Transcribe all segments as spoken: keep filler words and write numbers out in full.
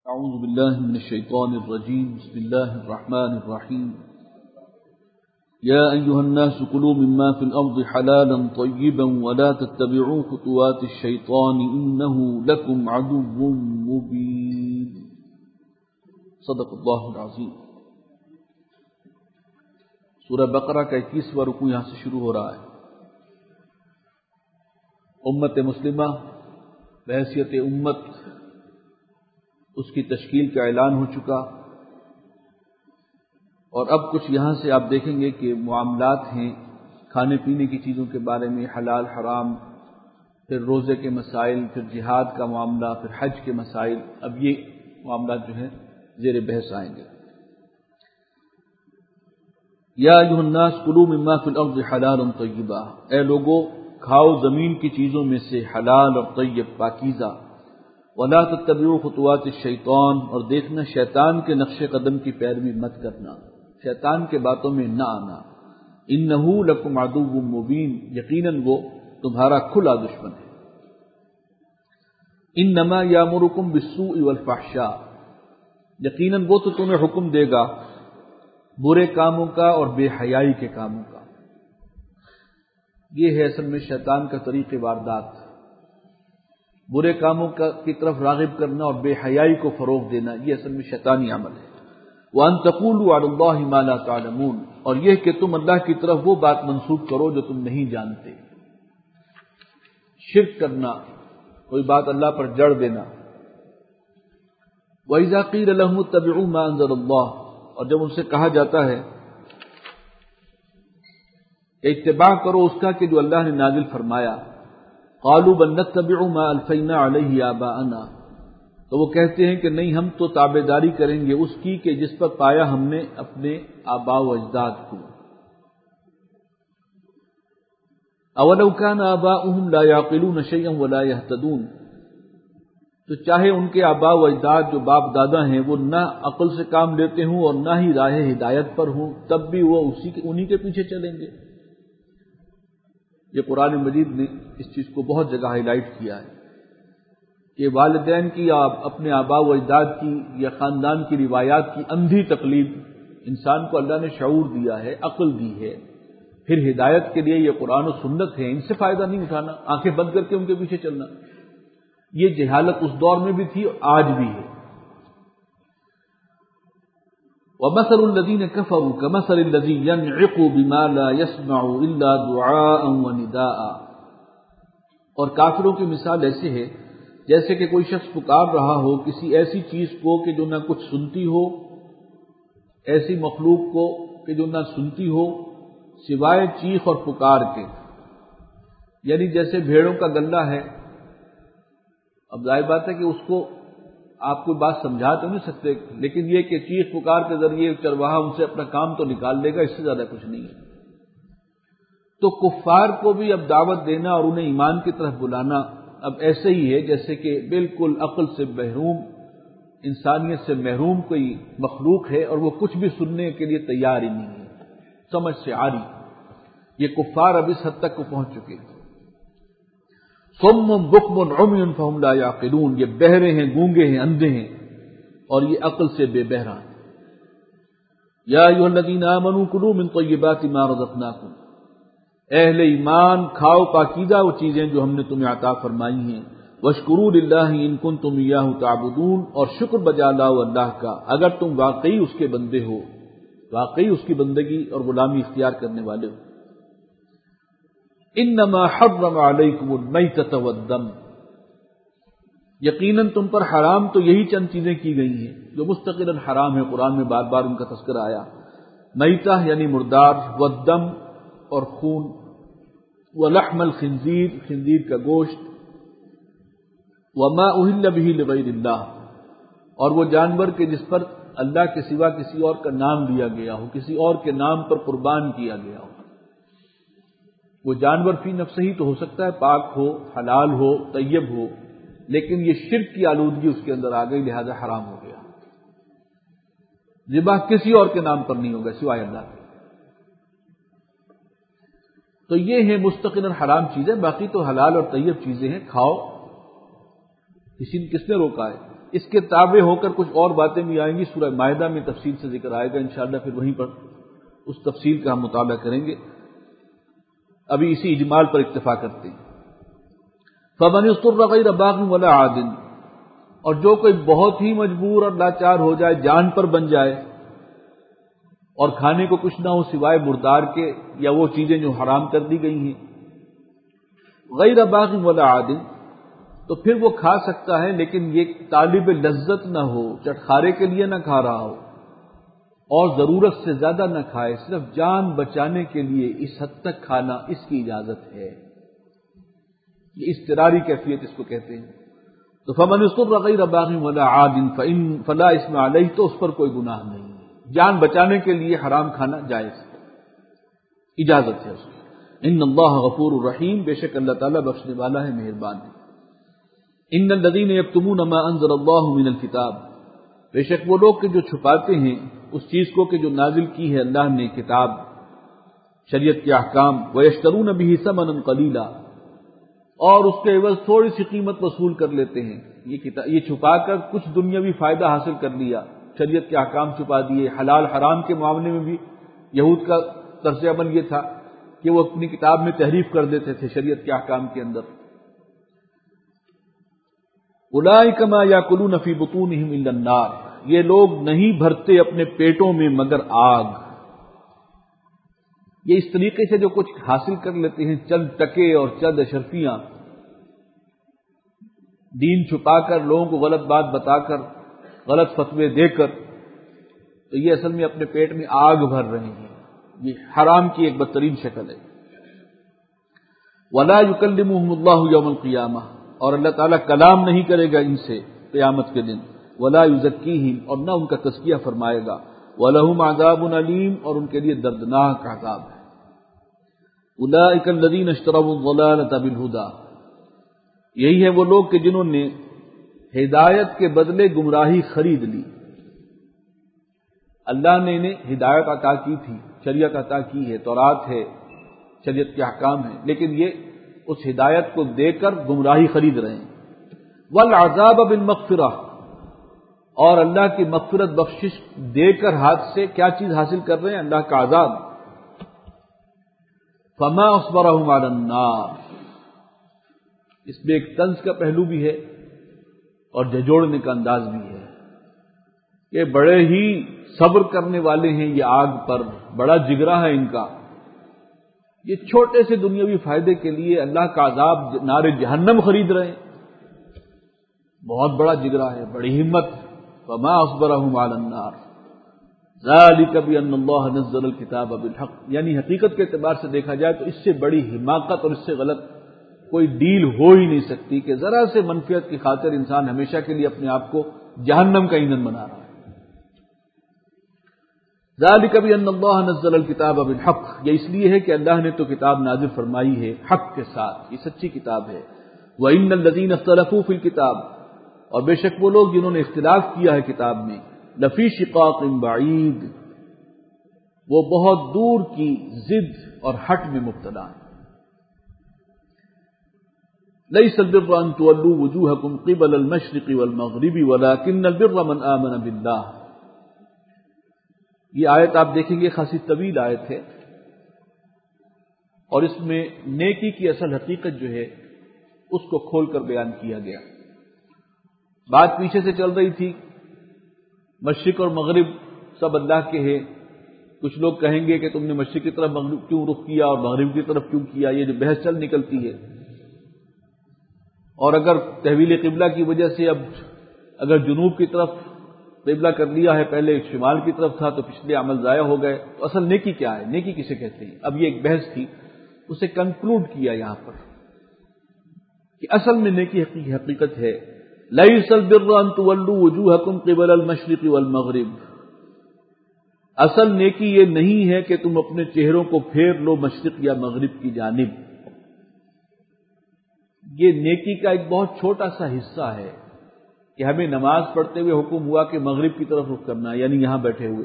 اعوذ باللہ من الشیطان الرجیم بسم اللہ الرحمن الرحیم یا ایھا الناس کلوا مما فی الارض حلالا طیبا ولا تتبعوا خطوات الشیطان انہ لکم عدو مبین۔ صدق اللہ العظیم۔ سورہ بقرہ کا اکیسواں رکوع یہاں سے شروع ہو رہا ہے۔ امت مسلمہ بحیثیت امت اس کی تشکیل کا اعلان ہو چکا، اور اب کچھ یہاں سے آپ دیکھیں گے کہ معاملات ہیں کھانے پینے کی چیزوں کے بارے میں، حلال حرام، پھر روزے کے مسائل، پھر جہاد کا معاملہ، پھر حج کے مسائل۔ اب یہ معاملات جو ہیں زیر بحث آئیں گے۔ یا ایھا الناس کلوا مما فی الارض حلالا طیبا، اے لوگو کھاؤ زمین کی چیزوں میں سے حلال اور طیب پاکیزہ، ولا تتبعوا خطوات الشیطان، اور دیکھنا شیطان کے نقش قدم کی پیروی مت کرنا، شیطان کے باتوں میں نہ آنا۔ انہ لکم عدو مبین، یقیناً وہ تمہارا کھلا دشمن ہے۔ انما یامرکم بالسوء والفحشاء، یقیناً وہ تو تمہیں حکم دے گا برے کاموں کا اور بے حیائی کے کاموں کا۔ یہ ہے اصل میں شیطان کا طریق واردات، برے کاموں کی طرف راغب کرنا اور بے حیائی کو فروغ دینا، یہ اصل میں شیطانی عمل ہے۔ وَأَن تَقُولُوا عَلَى اللَّهِ مَا لَا تَعْلَمُونَ، اور یہ کہ تم اللہ کی طرف وہ بات منسوب کرو جو تم نہیں جانتے۔ شرک کرنا، کوئی بات اللہ پر جڑ دینا۔ وَإِذَا قِيلَ لَهُمُ اتَّبِعُوا مَا أَنزَلَ اللَّهُ، اور جب ان سے کہا جاتا ہے کہ اتباع کرو اس کا کہ جو اللہ نے نازل فرمایا، قالوا بل نتبع ما الفینا علیہ آباءنا، تو وہ کہتے ہیں کہ نہیں، ہم تو تابعداری کریں گے اس کی کہ جس پر پایا ہم نے اپنے آباء و اجداد کو۔ اولو کان آباؤہم لا یعقلون شیئا ولا یہتدون، تو چاہے ان کے آباء و اجداد جو باپ دادا ہیں وہ نہ عقل سے کام لیتے ہوں اور نہ ہی راہ ہدایت پر ہوں، تب بھی وہ اسی کے انہی کے پیچھے چلیں گے۔ یہ قرآن مجید نے اس چیز کو بہت جگہ ہائی لائٹ کیا ہے کہ والدین کی یا اپنے آباء و اجداد کی یا خاندان کی روایات کی اندھی تقلید انسان کو اللہ نے شعور دیا ہے، عقل دی ہے، پھر ہدایت کے لیے یہ قرآن و سنت ہے، ان سے فائدہ نہیں اٹھانا، آنکھیں بند کر کے ان کے پیچھے چلنا۔ یہ جہالت اس دور میں بھی تھی اور آج بھی ہے۔ وَمَثَلُ الَّذِينَ كَفَرُوا كَمَثَلِ الَّذِي يَنْعِقُ بِمَا لَا يَسْمَعُ إِلَّا دُعَاءً وَنِدَاءً، اور کافروں کی مثال ایسے ہے جیسے کہ کوئی شخص پکار رہا ہو کسی ایسی چیز کو کہ جو نہ کچھ سنتی ہو، ایسی مخلوق کو کہ جو نہ سنتی ہو سوائے چیخ اور پکار کے۔ یعنی جیسے بھیڑوں کا گلہ ہے، اب ظاہر بات ہے کہ اس کو آپ کوئی بات سمجھا تو نہیں سکتے، لیکن یہ کہ چیخ پکار کے ذریعے چرواہا ان سے اپنا کام تو نکال لے گا، اس سے زیادہ کچھ نہیں ہے۔ تو کفار کو بھی اب دعوت دینا اور انہیں ایمان کی طرف بلانا اب ایسے ہی ہے جیسے کہ بالکل عقل سے محروم، انسانیت سے محروم کوئی مخلوق ہے اور وہ کچھ بھی سننے کے لیے تیار ہی نہیں ہے، سمجھ سے عاری۔ یہ کفار اب اس حد تک کو پہنچ چکے ہیں۔ صم بکم عمی فہم لا یعقلون، یہ بہرے ہیں، گونگے ہیں، اندھے ہیں اور یہ عقل سے بے بہرا ہیں۔ یا ایھا الذین آمنوا کلوا من طیبات ما رزقناکم، اے اہل ایمان کھاؤ پاکیزہ وہ چیزیں جو ہم نے تمہیں عطا فرمائی ہیں۔ واشکروا للہ ان کنتم ایاہ تعبدون، اور شکر بجا لاؤ اللہ کا اگر تم واقعی اس کے بندے ہو، واقعی اس کی بندگی اور غلامی اختیار کرنے والے ہو۔ انما حرم علیکم المیتۃ والدم، یقیناً تم پر حرام تو یہی چند چیزیں کی گئی ہیں جو مستقلاً حرام ہے، قرآن میں بار بار ان کا تذکرہ آیا۔ میتہ یعنی مردار، والدم اور خون، ولحم الخنزیر، خنزیر کا گوشت، وما اہل بہ لغیر اللہ، اور وہ جانور کے جس پر اللہ کے سوا کسی اور کا نام لیا گیا ہو، کسی اور کے نام پر قربان کیا گیا ہو۔ وہ جانور فی نفسہ ہی تو ہو سکتا ہے پاک ہو، حلال ہو، طیب ہو، لیکن یہ شرک کی آلودگی اس کے اندر آ گئی، لہذا حرام ہو گیا۔ ذبح کسی اور کے نام پر نہیں ہوگا سوائے اللہ کے۔ تو یہ ہے مستقلاً حرام چیزیں، باقی تو حلال اور طیب چیزیں ہیں، کھاؤ، کسی کس نے روکا ہے؟ اس کے تابع ہو کر کچھ اور باتیں بھی آئیں گی، سورہ مائدہ میں تفصیل سے ذکر آئے گا انشاءاللہ، پھر وہیں پر اس تفصیل کا ہم مطالعہ کریں گے، ابھی اسی اجمال پر اکتفا کرتے ہیں۔ فَمَنِ اضْطُرَّ غَيْرَ بَاغٍ وَلَا عَادٍ، اور جو کوئی بہت ہی مجبور اور لاچار ہو جائے، جان پر بن جائے، اور کھانے کو کچھ نہ ہو سوائے مردار کے یا وہ چیزیں جو حرام کر دی گئی ہیں، غیر باغ ولا عاد، تو پھر وہ کھا سکتا ہے، لیکن یہ طالب لذت نہ ہو، چٹخارے کے لیے نہ کھا رہا ہو، اور ضرورت سے زیادہ نہ کھائے، صرف جان بچانے کے لیے اس حد تک کھانا، اس کی اجازت ہے۔ یہ اضطراری کیفیت اس کو کہتے ہیں۔ تو فمن اضطر غیر باغ ولا عاد فلا اسم علیہ، تو اس پر کوئی گناہ نہیں ہے، جان بچانے کے لیے حرام کھانا جائز ہے، اجازت ہے اس کی۔ ان اللہ غفور الرحیم، بے شک اللہ تعالیٰ بخشنے والا ہے، مہربان ہے۔ ان الذین یکتمون ما انزل اللہ من الکتاب، بے شک وہ لوگ کہ جو چھپاتے ہیں اس چیز کو کہ جو نازل کی ہے اللہ نے کتاب، شریعت کے احکام، ویشترون به ثمنا قلیلا، اور اس کے عوض تھوڑی سی قیمت وصول کر لیتے ہیں، یہ کتاب یہ چھپا کر کچھ دنیاوی فائدہ حاصل کر لیا، شریعت کے احکام چھپا دیے، حلال حرام کے معاملے میں بھی یہود کا طرز عمل یہ تھا کہ وہ اپنی کتاب میں تحریف کر دیتے تھے شریعت کے احکام کے اندر۔ اولئک ما یاکلون فی بطونہم الا النار، یہ لوگ نہیں بھرتے اپنے پیٹوں میں مگر آگ۔ یہ اس طریقے سے جو کچھ حاصل کر لیتے ہیں، چند ٹکے اور چند اشرفیاں، دین چھپا کر، لوگوں کو غلط بات بتا کر، غلط فتوے دے کر، تو یہ اصل میں اپنے پیٹ میں آگ بھر رہے ہیں، یہ حرام کی ایک بدترین شکل ہے۔ وَلَا يُكَلِّمُهُمُ اللَّهُ يَوْمَ الْقِيَامَةِ، اور اللہ تعالیٰ کلام نہیں کرے گا ان سے قیامت کے دن۔ وَلَا يُزَكِّيهِمْ، اور نہ ان کا تزکیہ فرمائے گا۔ وَلَهُمْ عَذَابٌ أَلِيمٌ، اور ان کے لیے دردناک عذاب ہے۔ أُولَئِكَ الَّذِينَ اشْتَرَوُا الضَّلَالَةَ بِالْهُدَىٰ، یہی ہے وہ لوگ کہ جنہوں نے ہدایت کے بدلے گمراہی خرید لی۔ اللہ نے انہیں ہدایت عطا کی تھی، شریعت عطا کی ہے، تورات ہے، شریعت کے احکام ہیں، لیکن یہ اس ہدایت کو دے کر گمراہی خرید رہے ہیں۔ والعذاب بالمغفرہ، اور اللہ کی مغفرت بخشش دے کر ہاتھ سے کیا چیز حاصل کر رہے ہیں؟ اللہ کا عذاب۔ فما اصبرهم علی النار، اس میں ایک طنز کا پہلو بھی ہے اور جھجوڑنے کا انداز بھی ہے کہ بڑے ہی صبر کرنے والے ہیں یہ آگ پر، بڑا جگرا ہے ان کا، یہ چھوٹے سے دنیاوی فائدے کے لیے اللہ کا عذاب نار جہنم خرید رہے ہیں، بہت بڑا جگرا ہے، بڑی ہمت۔ فما اصبرهم علی النار ذلک بان اللہ نزل الکتاب بالحق، یعنی حقیقت کے اعتبار سے دیکھا جائے تو اس سے بڑی حماقت اور اس سے غلط کوئی ڈیل ہو ہی نہیں سکتی کہ ذرا سے منفیت کی خاطر انسان ہمیشہ کے لیے اپنے آپ کو جہنم کا ایندھن بنا رہا ہے۔ ذالک بان اللہ نزل الکتاب بالحق، یہ اس لیے ہے کہ اللہ نے تو کتاب نازل فرمائی ہے حق کے ساتھ، یہ سچی کتاب ہے۔ وان الذین اختلفوا فی الکتاب، اور بے شک وہ لوگ جنہوں نے اختلاف کیا ہے کتاب میں، لفی شقاق بعید، وہ بہت دور کی ضد اور ہٹ میں مبتلا ہیں۔ لیس البر ان تولوا وجوہکم قبل المشرق والمغرب ولکن البر من آمن باللہ، یہ آیت آپ دیکھیں گے خاصی طویل آیت ہے، اور اس میں نیکی کی اصل حقیقت جو ہے اس کو کھول کر بیان کیا گیا۔ بات پیچھے سے چل رہی تھی، مشرق اور مغرب سب اللہ کے ہیں، کچھ لوگ کہیں گے کہ تم نے مشرق کی طرف مغرب کیوں رخ کیا اور مغرب کی طرف کیوں کیا، یہ جو بحث چل نکلتی ہے۔ اور اگر تحویل قبلہ کی وجہ سے اب اگر جنوب کی طرف قبلہ کر لیا ہے، پہلے شمال کی طرف تھا، تو پچھلے عمل ضائع ہو گئے، تو اصل نیکی کیا ہے، نیکی کسے کہتے ہیں؟ اب یہ ایک بحث تھی، اسے کنکلوڈ کیا یہاں پر کہ اصل میں نیکی حقیقت ہے لیس البر ان تولوا وجوہکم قبل المشرق والمغرب، اصل نیکی یہ نہیں ہے کہ تم اپنے چہروں کو پھیر لو مشرق یا مغرب کی جانب، یہ نیکی کا ایک بہت چھوٹا سا حصہ ہے کہ ہمیں نماز پڑھتے ہوئے حکم ہوا کہ مغرب کی طرف رخ کرنا ہے، یعنی یہاں بیٹھے ہوئے،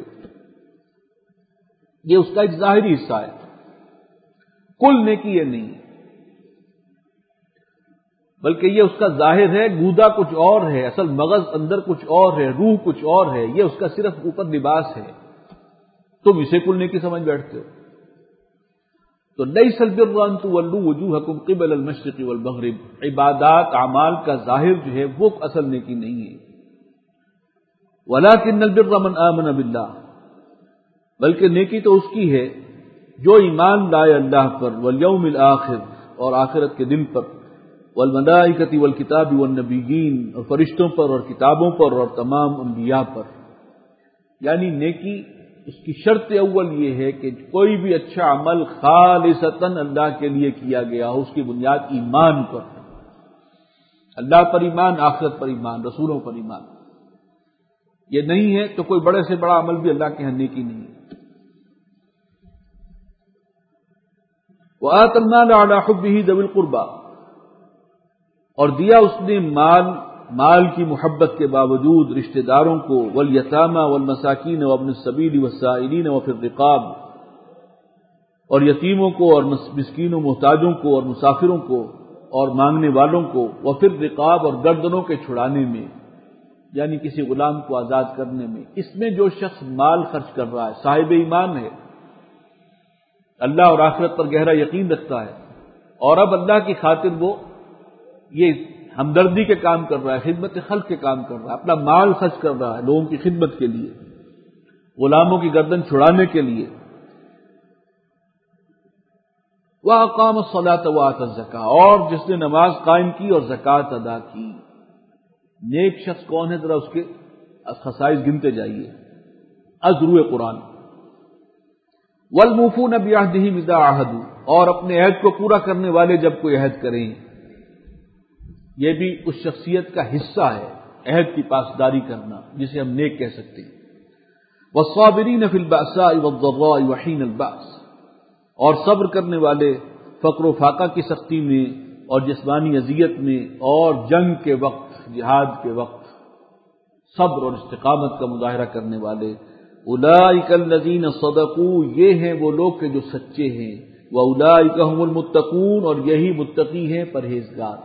یہ اس کا ایک ظاہری حصہ ہے، کل نیکی یہ نہیں۔ بلکہ یہ اس کا ظاہر ہے، گودا کچھ اور ہے، اصل مغز اندر کچھ اور ہے، روح کچھ اور ہے، یہ اس کا صرف اوپر لباس ہے، تم اسے کل نیکی سمجھ بیٹھتے ہو۔ تو لیس البر ان تولوا وجوہکم قبل المشرق والمغرب، عبادات اعمال کا ظاہر جو ہے وہ اصل نیکی نہیں ہے۔ ولکن البر من آمن باللہ، بلکہ نیکی تو اس کی ہے جو ایمان لائے اللہ پر، والیوم الآخر، اور آخرت کے دن پر، والملائکۃ والکتاب والنبیین، اور فرشتوں پر اور کتابوں پر اور تمام انبیاء پر۔ یعنی نیکی اس کی شرط اول یہ ہے کہ کوئی بھی اچھا عمل خالصتاً اللہ کے لیے کیا گیا ہو، اس کی بنیاد ایمان پر، اللہ پر ایمان، آخرت پر ایمان، رسولوں پر ایمان۔ یہ نہیں ہے تو کوئی بڑے سے بڑا عمل بھی اللہ کے ہاں نیکی نہیں ہے۔ وَآتَى الْمَالَ عَلَى حُبِّهِ ذَوِي الْقُرْبَى، اور دیا اس نے مال مال کی محبت کے باوجود رشتہ داروں کو، والیتامى والمساکین وابن السبیل والسائلین وفی الرقاب، اور یتیموں کو اور مسکینوں محتاجوں کو اور مسافروں کو اور مانگنے والوں کو، وفی الرقاب، اور گردنوں کے چھڑانے میں، یعنی کسی غلام کو آزاد کرنے میں۔ اس میں جو شخص مال خرچ کر رہا ہے صاحب ایمان ہے، اللہ اور آخرت پر گہرا یقین رکھتا ہے، اور اب اللہ کی خاطر وہ یہ ہمدردی کے کام کر رہا ہے، خدمت خلق کے کام کر رہا ہے، اپنا مال خرچ کر رہا ہے لوگوں کی خدمت کے لیے، غلاموں کی گردن چھڑانے کے لیے۔ وَأَقَامَ الصَّلَاةَ وَآتَى الزَّكَاةَ، اور جس نے نماز قائم کی اور زکوٰۃ ادا کی۔ نیک شخص کون ہے؟ ذرا اس کے خصائص گنتے جائیے۔ ازروع قرآن، وَالْمُوفُونَ بِعَهْدِهِمْ إِذَا عَاهَدُوا، اور اپنے عہد کو پورا کرنے والے جب کوئی عہد کریں، یہ بھی اس شخصیت کا حصہ ہے، عہد کی پاسداری کرنا، جسے ہم نیک کہہ سکتے ہیں۔ وَالصَّابِرِينَ فِي الْبَأْسَاءِ وَالضَّرَّاءِ وَحِينَ الْبَأْسِ، اور صبر کرنے والے فقر و فاقہ کی سختی میں اور جسمانی اذیت میں اور جنگ کے وقت، جہاد کے وقت صبر اور استقامت کا مظاہرہ کرنے والے۔ اولئک الذین صدقوا، یہ ہیں وہ لوگ کہ جو سچے ہیں، واولئک هم المتقون، اور یہی متقی ہیں، پرہیزگار۔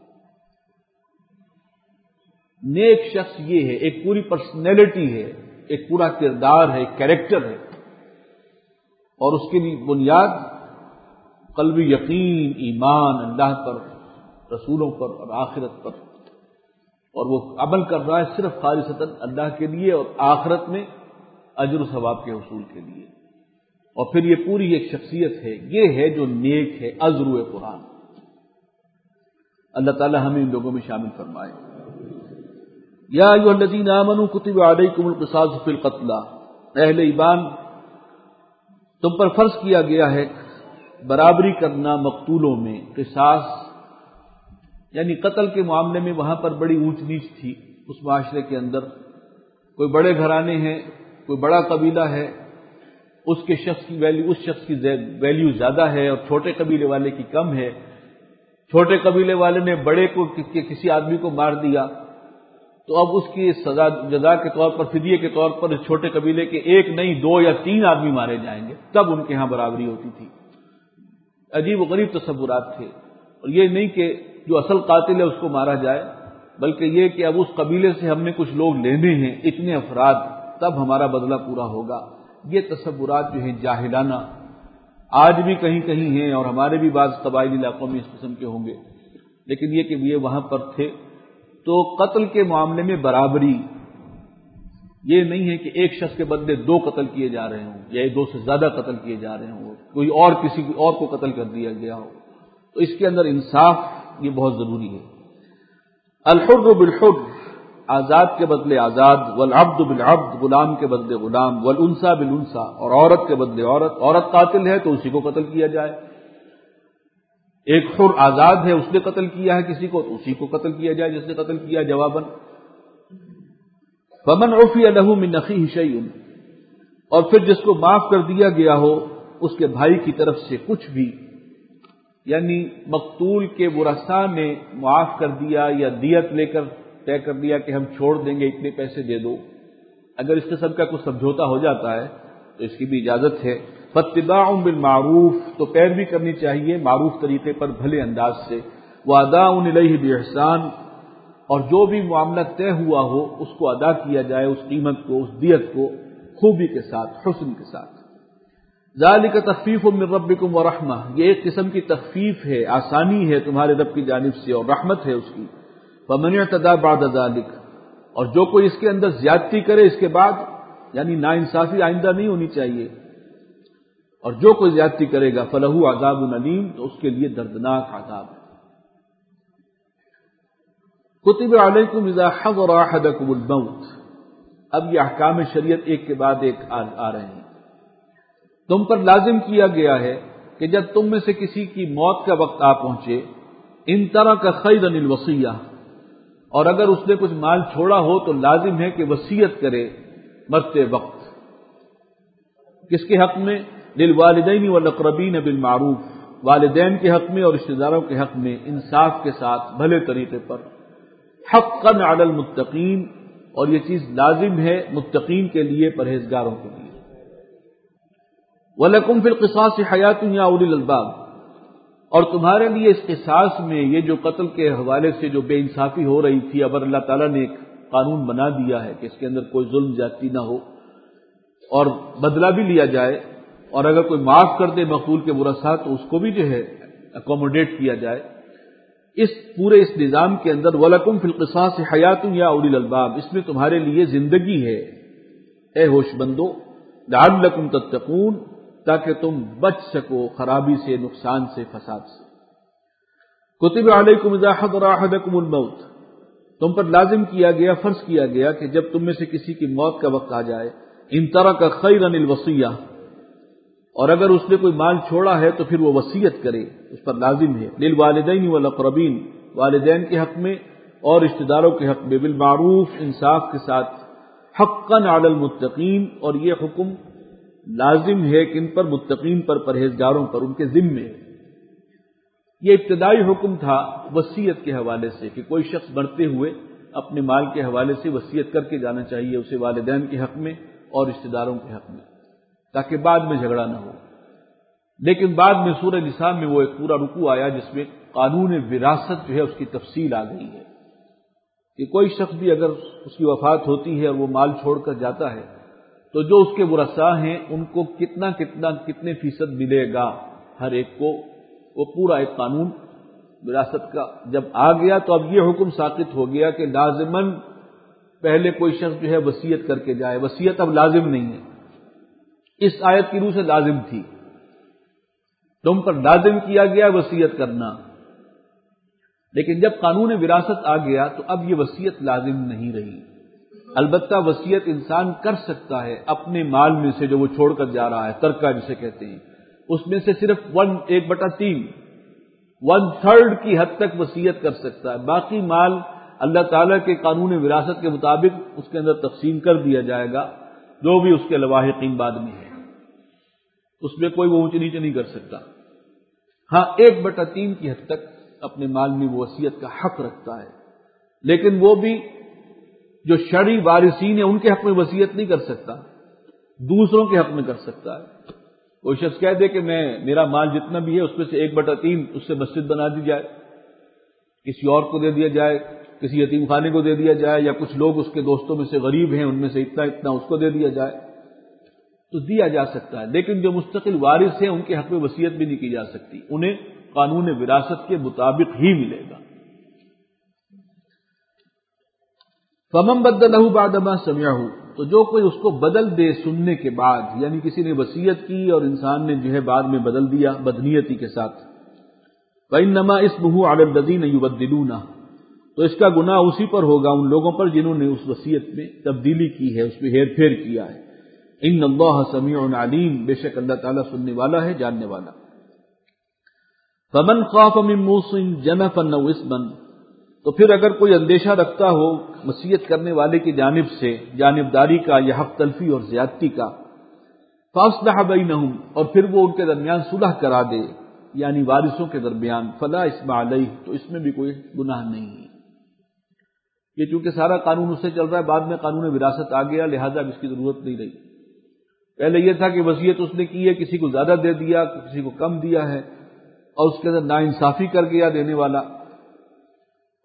نیک شخص یہ ہے، ایک پوری پرسنالٹی ہے، ایک پورا کردار ہے، ایک کیریکٹر ہے، اور اس کی بنیاد قلبی یقین، ایمان اللہ پر، رسولوں پر اور آخرت پر، اور وہ عمل کر رہا ہے صرف خالصتاً اللہ کے لیے اور آخرت میں اجر و ثواب کے حصول کے لیے۔ اور پھر یہ پوری ایک شخصیت ہے، یہ ہے جو نیک ہے، ازروع قرآن۔ اللہ تعالی ہمیں ان لوگوں میں شامل فرمائے۔ یا ایھا الذین آمنوا کتب علیکم القصاص فی القتلی، اہل ایمان تم پر فرض کیا گیا ہے برابری کرنا مقتولوں میں، قصاص یعنی قتل کے معاملے میں وہاں پر بڑی اونچ نیچ تھی اس معاشرے کے اندر۔ کوئی بڑے گھرانے ہیں، کوئی بڑا قبیلہ ہے، اس کے شخص کی ویلیو اس شخص کی ویلیو زیادہ ہے اور چھوٹے قبیلے والے کی کم ہے۔ چھوٹے قبیلے والے نے بڑے کو کسی آدمی کو مار دیا تو اب اس کی سزا جزا کے طور پر، فدیے کے طور پر اس چھوٹے قبیلے کے ایک نہیں دو یا تین آدمی مارے جائیں گے، تب ان کے ہاں برابری ہوتی تھی۔ عجیب و غریب تصورات تھے، اور یہ نہیں کہ جو اصل قاتل ہے اس کو مارا جائے، بلکہ یہ کہ اب اس قبیلے سے ہم نے کچھ لوگ لینے ہیں، اتنے افراد، تب ہمارا بدلہ پورا ہوگا۔ یہ تصورات جو ہیں جاہلانہ آج بھی کہیں کہیں ہیں، اور ہمارے بھی بعض قبائلی علاقوں میں اس قسم کے ہوں گے، لیکن یہ کہ یہ وہاں پر تھے۔ تو قتل کے معاملے میں برابری یہ نہیں ہے کہ ایک شخص کے بدلے دو قتل کیے جا رہے ہوں یا دو سے زیادہ قتل کیے جا رہے ہوں، کوئی اور کسی اور کو قتل کر دیا گیا ہو، تو اس کے اندر انصاف یہ بہت ضروری ہے۔ الحر بالحر، آزاد کے بدلے آزاد، والعبد بالعبد، غلام کے بدلے غلام، والانثى بالانثى، اور عورت کے بدلے عورت، عورت قاتل ہے تو اسی کو قتل کیا جائے۔ ایک حر آزاد ہے، اس نے قتل کیا ہے کسی کو تو اسی کو قتل کیا جائے جس نے قتل کیا جواباً۔ فمن عفی له من اخیہ شیء، اور پھر جس کو معاف کر دیا گیا ہو اس کے بھائی کی طرف سے کچھ بھی، یعنی مقتول کے ورثاء نے معاف کر دیا یا دیت لے کر طے کر دیا کہ ہم چھوڑ دیں گے، اتنے پیسے دے دو، اگر اس قسم کا کچھ سمجھوتا ہو جاتا ہے تو اس کی بھی اجازت ہے۔ فاتباع بالمعروف، تو پیروی کرنی چاہیے معروف طریقے پر، بھلے انداز سے۔ وَأَدَاءٌ إِلَيْهِ بِإِحْسَانٍ، اور جو بھی معاملہ طے ہوا ہو اس کو ادا کیا جائے، اس قیمت کو، اس دیت کو خوبی کے ساتھ، حسن کے ساتھ۔ ذَلِكَ تَخْفِيفٌ مِّن رَّبِّكُمْ وَرَحْمَةٌ، یہ ایک قسم کی تخفیف ہے، آسانی ہے تمہارے رب کی جانب سے اور رحمت ہے اس کی۔ فَمَنِ اعْتَدَىٰ بَعْدَ ذَلِكَ، اور جو کوئی اس کے اندر زیادتی کرے اس کے بعد، یعنی ناانصافی آئندہ نہیں ہونی چاہیے، اور جو کوئی زیادتی کرے گا فَلَهُ عَذَابٌ أَلِيمٌ، تو اس کے لیے دردناک عذاب ہے۔ کتب علیکم اذا حضر احدکم الموت، اب یہ احکام شریعت ایک کے بعد ایک آ رہے ہیں۔ تم پر لازم کیا گیا ہے کہ جب تم میں سے کسی کی موت کا وقت آ پہنچے، ان ترک خیرا الوصیہ، اور اگر اس نے کچھ مال چھوڑا ہو تو لازم ہے کہ وصیت کرے مرتے وقت۔ کس کے حق میں؟ للوالدین والاقربین بالمعروف، والدین کے حق میں اور رشتہ داروں کے حق میں انصاف کے ساتھ، بھلے طریقے پر۔ حقا علی المتقین، اور یہ چیز لازم ہے متقین کے لیے، پرہیزگاروں کے لیے۔ وَلَكُمْ فِي الْقِصَاصِ حَيَاةٌ يَا أُولِي الْأَلْبَابِ، اور تمہارے لیے اس قصاص میں، یہ جو قتل کے حوالے سے جو بے انصافی ہو رہی تھی، اب اللہ تعالیٰ نے ایک قانون بنا دیا ہے کہ اس کے اندر کوئی ظلم زیادتی نہ ہو اور بدلہ بھی لیا جائے، اور اگر کوئی معاف کر دے مقتول کے ورثاء تو اس کو بھی جو ہے اکوموڈیٹ کیا جائے۔ اس پورے اس نظام کے اندر وَلَكُمْ فِي الْقِصَاصِ حَيَاةٌ يَا أُولِي الْأَلْبَابِ، اس میں تمہارے لیے زندگی ہے اے ہوش مندو، لَعَلَّكُمْ تَتَّقُونَ، تاکہ تم بچ سکو خرابی سے، نقصان سے، فساد سے۔ کتب علیکم اذا حضر احدکم الموت، تم پر لازم کیا گیا، فرض کیا گیا کہ جب تم میں سے کسی کی موت کا وقت آ جائے، ان ترک خیرا الوصیہ، اور اگر اس نے کوئی مال چھوڑا ہے تو پھر وہ وصیت کرے، اس پر لازم ہے۔ للوالدین والاقربین، والدین کے حق میں اور رشتہ داروں کے حق میں، بالمعروف، انصاف کے ساتھ۔ حقا علی المتقین، اور یہ حکم لازم ہے کہ ان پر، متقین پر، پرہیزگاروں پر، ان کے ذمے۔ یہ ابتدائی حکم تھا وصیت کے حوالے سے کہ کوئی شخص مرتے ہوئے اپنے مال کے حوالے سے وصیت کر کے جانا چاہیے اسے، والدین کے حق میں اور رشتہ داروں کے حق میں، تاکہ بعد میں جھگڑا نہ ہو۔ لیکن بعد میں سورہ نساء میں وہ ایک پورا رکوع آیا جس میں قانون وراثت جو ہے اس کی تفصیل آ گئی ہے کہ کوئی شخص بھی اگر اس کی وفات ہوتی ہے اور وہ مال چھوڑ کر جاتا ہے تو جو اس کے ورثاء ہیں ان کو کتنا کتنا کتنے فیصد ملے گا ہر ایک کو، وہ پورا ایک قانون وراثت کا جب آ گیا تو اب یہ حکم ساقط ہو گیا کہ لازماً پہلے کوئی شخص جو ہے وصیت کر کے جائے۔ وصیت اب لازم نہیں ہے، اس آیت کی روح سے لازم تھی، تم پر لازم کیا گیا وصیت کرنا، لیکن جب قانون وراثت آ گیا تو اب یہ وصیت لازم نہیں رہی۔ البتہ وصیت انسان کر سکتا ہے اپنے مال میں سے جو وہ چھوڑ کر جا رہا ہے، ترکہ جسے کہتے ہیں، اس میں سے صرف ون ایک بٹا تین ون تھرڈ کی حد تک وصیت کر سکتا ہے، باقی مال اللہ تعالیٰ کے قانون وراثت کے مطابق اس کے اندر تقسیم کر دیا جائے گا، جو بھی اس کے لواحقین بعد میں ہے، اس میں کوئی وہ اونچ نیچ نہیں کر سکتا۔ ہاں ایک بٹا تین کی حد تک اپنے مال میں وہ وصیت کا حق رکھتا ہے، لیکن وہ بھی جو شرعی وارثین ہیں ان کے حق میں وصیت نہیں کر سکتا، دوسروں کے حق میں کر سکتا ہے۔ کوئی شخص کہہ دے کہ میں میرا مال جتنا بھی ہے اس میں سے ایک بٹا تین اس سے مسجد بنا دی جائے، کسی اور کو دے دیا جائے، کسی یتیم خانے کو دے دیا جائے، یا کچھ لوگ اس کے دوستوں میں سے غریب ہیں ان میں سے اتنا اتنا اس کو دے دیا جائے، تو دیا جا سکتا ہے، لیکن جو مستقل وارث ہیں ان کے حق میں وصیت بھی نہیں کی جا سکتی، انہیں قانون وراثت کے مطابق ہی ملے گا۔ فَمَن بَدَّلَهُ بَعْدَ مَا سَمِعَهُ، تو جو کوئی اس کو بدل دے سننے کے بعد، یعنی کسی نے وصیت کی اور انسان نے جو ہے بعد میں بدل دیا بدنیتی کے ساتھ، فَإِنَّمَا اسْمُهُ عَلَى الَّذِينَ يُبَدِّلُونَ، تو اس کا گناہ اسی پر ہوگا، ان لوگوں پر جنہوں نے اس وصیت میں تبدیلی کی ہے، اس میں ہیر پھیر کیا ہے۔ ان اللہ سمیع علیم، بے شک اللہ تعالیٰ سننے والا ہے، جاننے والا۔ فمن خاف من موص جنفا او اثما، تو پھر اگر کوئی اندیشہ رکھتا ہو وصیت کرنے والے کی جانب سے جانبداری کا یا حق تلفی اور زیادتی کا، فاصلح بینہم، اور پھر وہ ان کے درمیان صلح کرا دے، یعنی وارثوں کے درمیان، فلا اثم علیہ، تو اس میں بھی کوئی گناہ نہیں ہے۔ یہ چونکہ سارا قانون اس سے چل رہا ہے، بعد میں قانون وراثت آ گیا، لہذا اب اس کی ضرورت نہیں رہی۔ پہلے یہ تھا کہ وصیت اس نے کی ہے، کسی کو زیادہ دے دیا، کسی کو کم دیا ہے، اور اس کے اندر ناانصافی کر گیا دینے والا،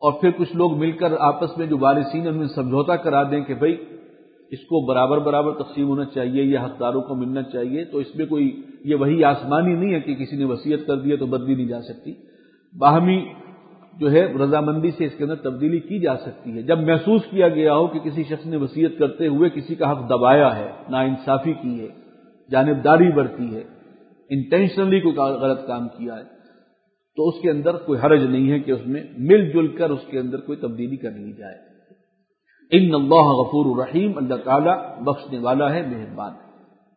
اور پھر کچھ لوگ مل کر آپس میں جو وارثین ان میں سمجھوتا کرا دیں کہ بھئی اس کو برابر برابر تقسیم ہونا چاہیے یا حقداروں کو ملنا چاہیے، تو اس میں کوئی یہ وہی آسمانی نہیں ہے کہ کسی نے وصیت کر دی ہے تو بدلی نہیں جا سکتی، باہمی جو ہے رضامندی سے اس کے اندر تبدیلی کی جا سکتی ہے۔ جب محسوس کیا گیا ہو کہ کسی شخص نے وصیت کرتے ہوئے کسی کا حق دبایا ہے، ناانصافی کی ہے، جانبداری برتی ہے، انٹینشنلی کوئی غلط کام کیا ہے، تو اس کے اندر کوئی حرج نہیں ہے کہ اس میں مل جل کر اس کے اندر کوئی تبدیلی کر لی جائے۔ ان اللہ غفور الرحیم، اللہ تعالیٰ بخشنے والا ہے، مہربان ہے۔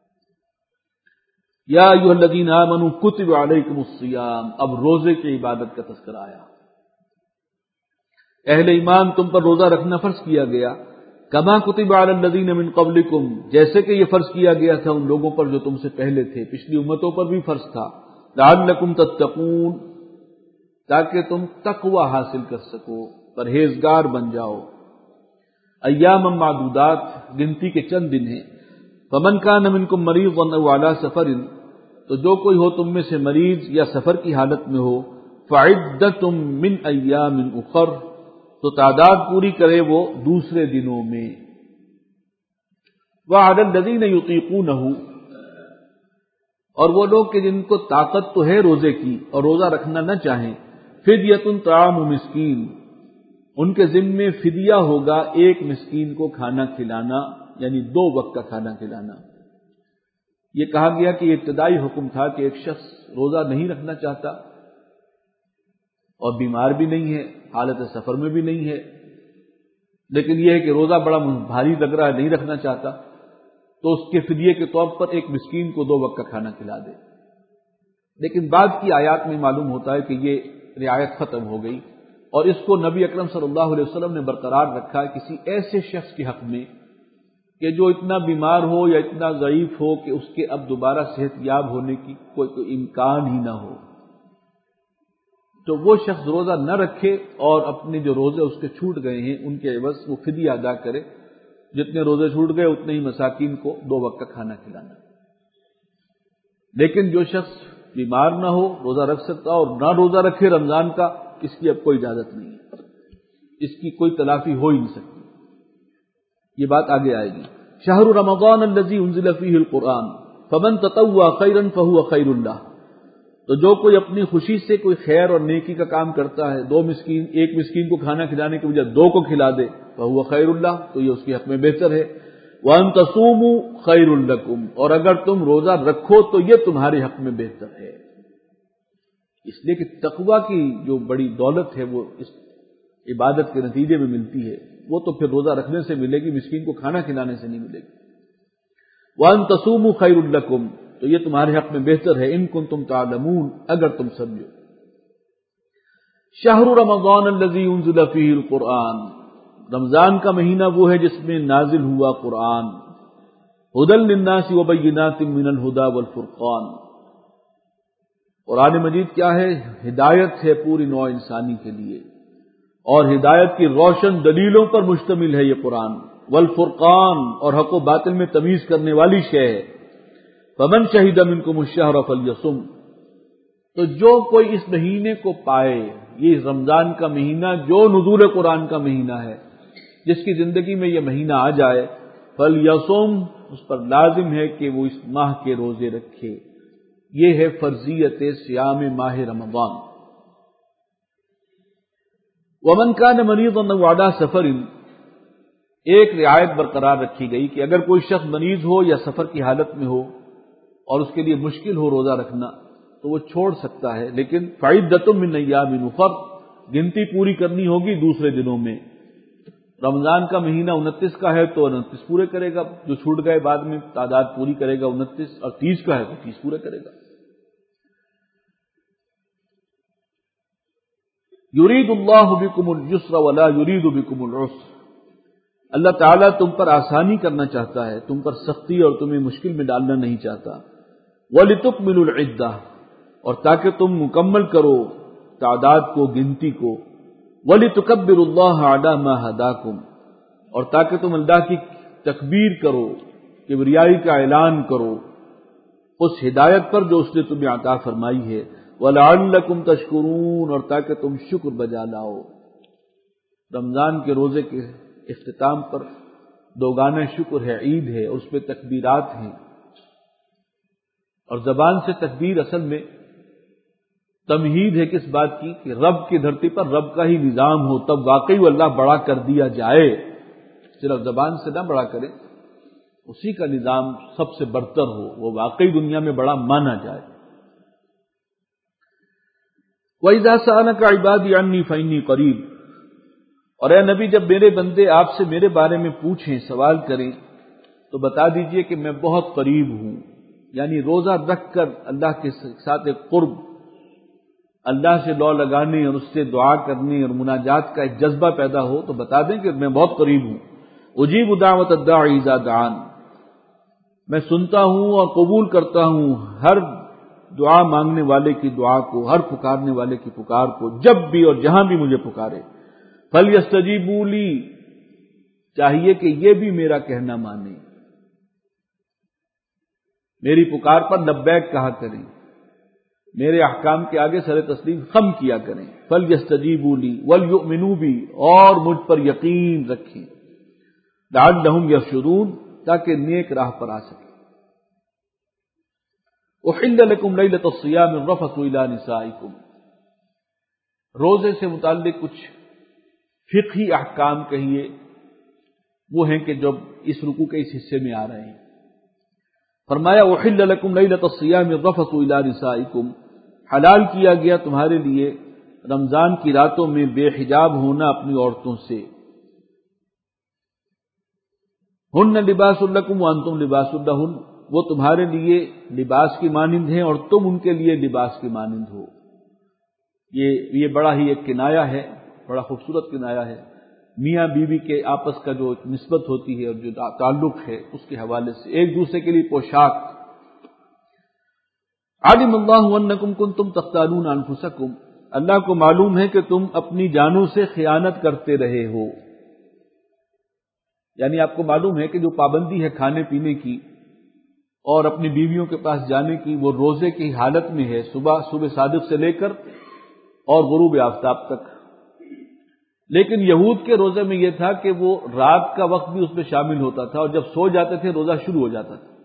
یا ایھا الذین آمنوا کتب علیکم الصیام، اب روزے کی عبادت کا تذکرہ آیا۔ اہل ایمان تم پر روزہ رکھنا فرض کیا گیا، کما کتب علی الذین من قبلکم، جیسے کہ یہ فرض کیا گیا تھا ان لوگوں پر جو تم سے پہلے تھے، پچھلی امتوں پر بھی فرض تھا، لعلکم تتقون، تاکہ تم تقوی حاصل کر سکو، پرہیزگار بن جاؤ۔ ایام معدودات، گنتی کے چند دن ہیں۔ فمن کان منکم مریضا او علی سفر، تو جو کوئی ہو تم میں سے مریض یا سفر کی حالت میں ہو، فعدۃ من ایام اخر، تو تعداد پوری کرے وہ دوسرے دنوں میں۔ وعلی الذین یطیقونہ، اور وہ لوگ کہ جن کو طاقت تو ہے روزے کی اور روزہ رکھنا نہ چاہیں، فدیۃ طعام مسکین، ان کے ذمے فدیہ ہوگا ایک مسکین کو کھانا کھلانا، یعنی دو وقت کا کھانا کھلانا۔ یہ کہا گیا کہ یہ ابتدائی حکم تھا کہ ایک شخص روزہ نہیں رکھنا چاہتا اور بیمار بھی نہیں ہے، حالت سفر میں بھی نہیں ہے، لیکن یہ ہے کہ روزہ بڑا بھاری لگ رہا ہے، نہیں رکھنا چاہتا، تو اس کے فدیے کے طور پر ایک مسکین کو دو وقت کا کھانا کھلا دے۔ لیکن بعد کی آیات میں معلوم ہوتا ہے کہ یہ رعایت ختم ہو گئی، اور اس کو نبی اکرم صلی اللہ علیہ وسلم نے برقرار رکھا ہے کسی ایسے شخص کے حق میں کہ جو اتنا بیمار ہو یا اتنا ضعیف ہو کہ اس کے اب دوبارہ صحت یاب ہونے کی کوئی کوئی امکان ہی نہ ہو، تو وہ شخص روزہ نہ رکھے اور اپنے جو روزے اس کے چھوٹ گئے ہیں ان کے عوض وہ فدیہ ادا کرے، جتنے روزے چھوٹ گئے اتنے ہی مساکین کو دو وقت کا کھانا کھلانا۔ لیکن جو شخص بیمار نہ ہو، روزہ رکھ سکتا اور نہ روزہ رکھے رمضان کا، اس کی اب کوئی اجازت نہیں ہے، اس کی کوئی تلافی ہو ہی نہیں سکتی۔ یہ بات آگے آئے گی۔ شہر رمضان الذی انزل فیہ القرآن فمن تطوع خیرا فہو خیر اللہ، تو جو کوئی اپنی خوشی سے کوئی خیر اور نیکی کا کام کرتا ہے، دو مسکین ایک مسکین کو کھانا کھلانے کے بجائے دو کو کھلا دے، فہو خیر اللہ، تو یہ اس کے حق میں بہتر ہے۔ وان تصوموا خیر لکم، اور اگر تم روزہ رکھو تو یہ تمہارے حق میں بہتر ہے، اس لیے کہ تقوی کی جو بڑی دولت ہے وہ اس عبادت کے نتیجے میں ملتی ہے، وہ تو پھر روزہ رکھنے سے ملے گی، مسکین کو کھانا کھلانے سے نہیں ملے گی۔ وان تصوموا خیر لکم، تو یہ تمہارے حق میں بہتر ہے، ان کنتم تعلمون، اگر تم سمجھو۔ شہر رمضان الذی انزل فیہ القرآن، رمضان کا مہینہ وہ ہے جس میں نازل ہوا قرآن، ھدی للناس وبینات من الھدی والفرقان، قرآن مجید کیا ہے؟ ہدایت ہے پوری نوع انسانی کے لیے، اور ہدایت کی روشن دلیلوں پر مشتمل ہے یہ قرآن، والفرقان، اور حق و باطل میں تمیز کرنے والی شے ہے۔ فمن شہد منکم الشہر فلیصم، تو جو کوئی اس مہینے کو پائے، یہ رمضان کا مہینہ جو نزول قرآن کا مہینہ ہے، جس کی زندگی میں یہ مہینہ آ جائے، فلیصم، اس پر لازم ہے کہ وہ اس ماہ کے روزے رکھے۔ یہ ہے فرضیت صیام ماہ رمضان۔ ومن کان مریضا او علی سفر، ایک رعایت برقرار رکھی گئی کہ اگر کوئی شخص مریض ہو یا سفر کی حالت میں ہو اور اس کے لیے مشکل ہو روزہ رکھنا تو وہ چھوڑ سکتا ہے، لیکن فعدۃ من ایام اخر، گنتی پوری کرنی ہوگی دوسرے دنوں میں۔ رمضان کا مہینہ انتیس کا ہے تو انتیس پورے کرے گا، جو چھوٹ گئے بعد میں تعداد پوری کرے گا انتیس، اور تیس کا ہے تو تیس پورے کرے گا۔ یرید اللہ بکم الیسر ولا یرید بکم العسر، اللہ تعالیٰ تم پر آسانی کرنا چاہتا ہے، تم پر سختی اور تمہیں مشکل میں ڈالنا نہیں چاہتا۔ وَلِتُكْمِلُوا الْعِدَّةَ، اور تاکہ تم مکمل کرو تعداد کو، گنتی کو۔ وَلِتُكَبِّرُوا اللَّهَ عَلَى مَا هَدَاكُمْ، اور تاکہ تم اللہ کی تکبیر کرو، کبریائی کا اعلان کرو اس ہدایت پر جو اس نے تمہیں عطا فرمائی ہے۔ وَلَعَلَّكُمْ تَشْكُرُونَ، اور تاکہ تم شکر بجا لاؤ۔ رمضان کے روزے کے اختتام پر دوگانہ شکر ہے، عید ہے، اور اس پہ تکبیرات ہیں، اور زبان سے تکبیر اصل میں تمہید ہے کس بات کی کہ رب کی دھرتی پر رب کا ہی نظام ہو، تب واقعی وہ اللہ بڑا کر دیا جائے، صرف زبان سے نہ بڑا کرے، اسی کا نظام سب سے برتر ہو، وہ واقعی دنیا میں بڑا مانا جائے۔ وَإِذَا سَأَلَكَ عِبَادِي عَنِّي فَإِنِّي قَرِيبٌ، اور اے نبی جب میرے بندے آپ سے میرے بارے میں پوچھیں، سوال کریں، تو بتا دیجئے کہ میں بہت قریب ہوں، یعنی روزہ رکھ کر اللہ کے ساتھ ایک قرب، اللہ سے لو لگانے اور اس سے دعا کرنے اور مناجات کا ایک جذبہ پیدا ہو تو بتا دیں کہ میں بہت قریب ہوں۔ اجیب دعوت الداعی اذا دعان، میں سنتا ہوں اور قبول کرتا ہوں ہر دعا مانگنے والے کی دعا کو، ہر پکارنے والے کی پکار کو، جب بھی اور جہاں بھی مجھے پکارے۔ فَلْيَسْتَجِيبُوا لِي، چاہیے کہ یہ بھی میرا کہنا مانیں، میری پکار پر لبیک کہا کریں، میرے احکام کے آگے سر تسلیم خم کیا کریں۔ فَلْيَسْتَجِيبُوا لِي وَلْيُؤْمِنُوا بِي، اور مجھ پر یقین رکھیں، لَعَلَّهُمْ يَرْشُدُونَ، تاکہ نیک راہ پر آ سکیں۔ احل لکم لیلۃ الصیام الرفث الی نسائکم، روزے سے متعلق کچھ فقہی احکام کہیے وہ ہیں کہ جب اس رکوع کے اس حصے میں آ رہے ہیں۔ فرمایا احل لکم لیلۃ الصیام الرفث الی نسائکم، حلال کیا گیا تمہارے لیے رمضان کی راتوں میں بے حجاب ہونا اپنی عورتوں سے۔ ہن لباس لکم وانتم لباس لہن، وہ تمہارے لیے لباس کی مانند ہیں اور تم ان کے لیے لباس کی مانند ہو۔ یہ یہ بڑا ہی ایک کنایا ہے، بڑا خوبصورت کنایا ہے میاں بیوی کے آپس کا جو نسبت ہوتی ہے اور جو تعلق ہے اس کے حوالے سے، ایک دوسرے کے لیے پوشاک۔ علم اللہ انکم کنتم تختانون انفسکم، اللہ کو معلوم ہے کہ تم اپنی جانوں سے خیانت کرتے رہے ہو، یعنی آپ کو معلوم ہے کہ جو پابندی ہے کھانے پینے کی اور اپنی بیویوں کے پاس جانے کی، وہ روزے کی حالت میں ہے، صبح صبح صادق سے لے کر اور غروب آفتاب تک۔ لیکن یہود کے روزے میں یہ تھا کہ وہ رات کا وقت بھی اس میں شامل ہوتا تھا، اور جب سو جاتے تھے روزہ شروع ہو جاتا تھا۔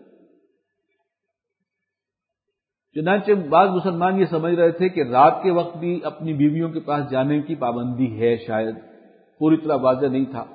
چنانچہ بعض مسلمان یہ سمجھ رہے تھے کہ رات کے وقت بھی اپنی بیویوں کے پاس جانے کی پابندی ہے، شاید پوری طرح واضح نہیں تھا،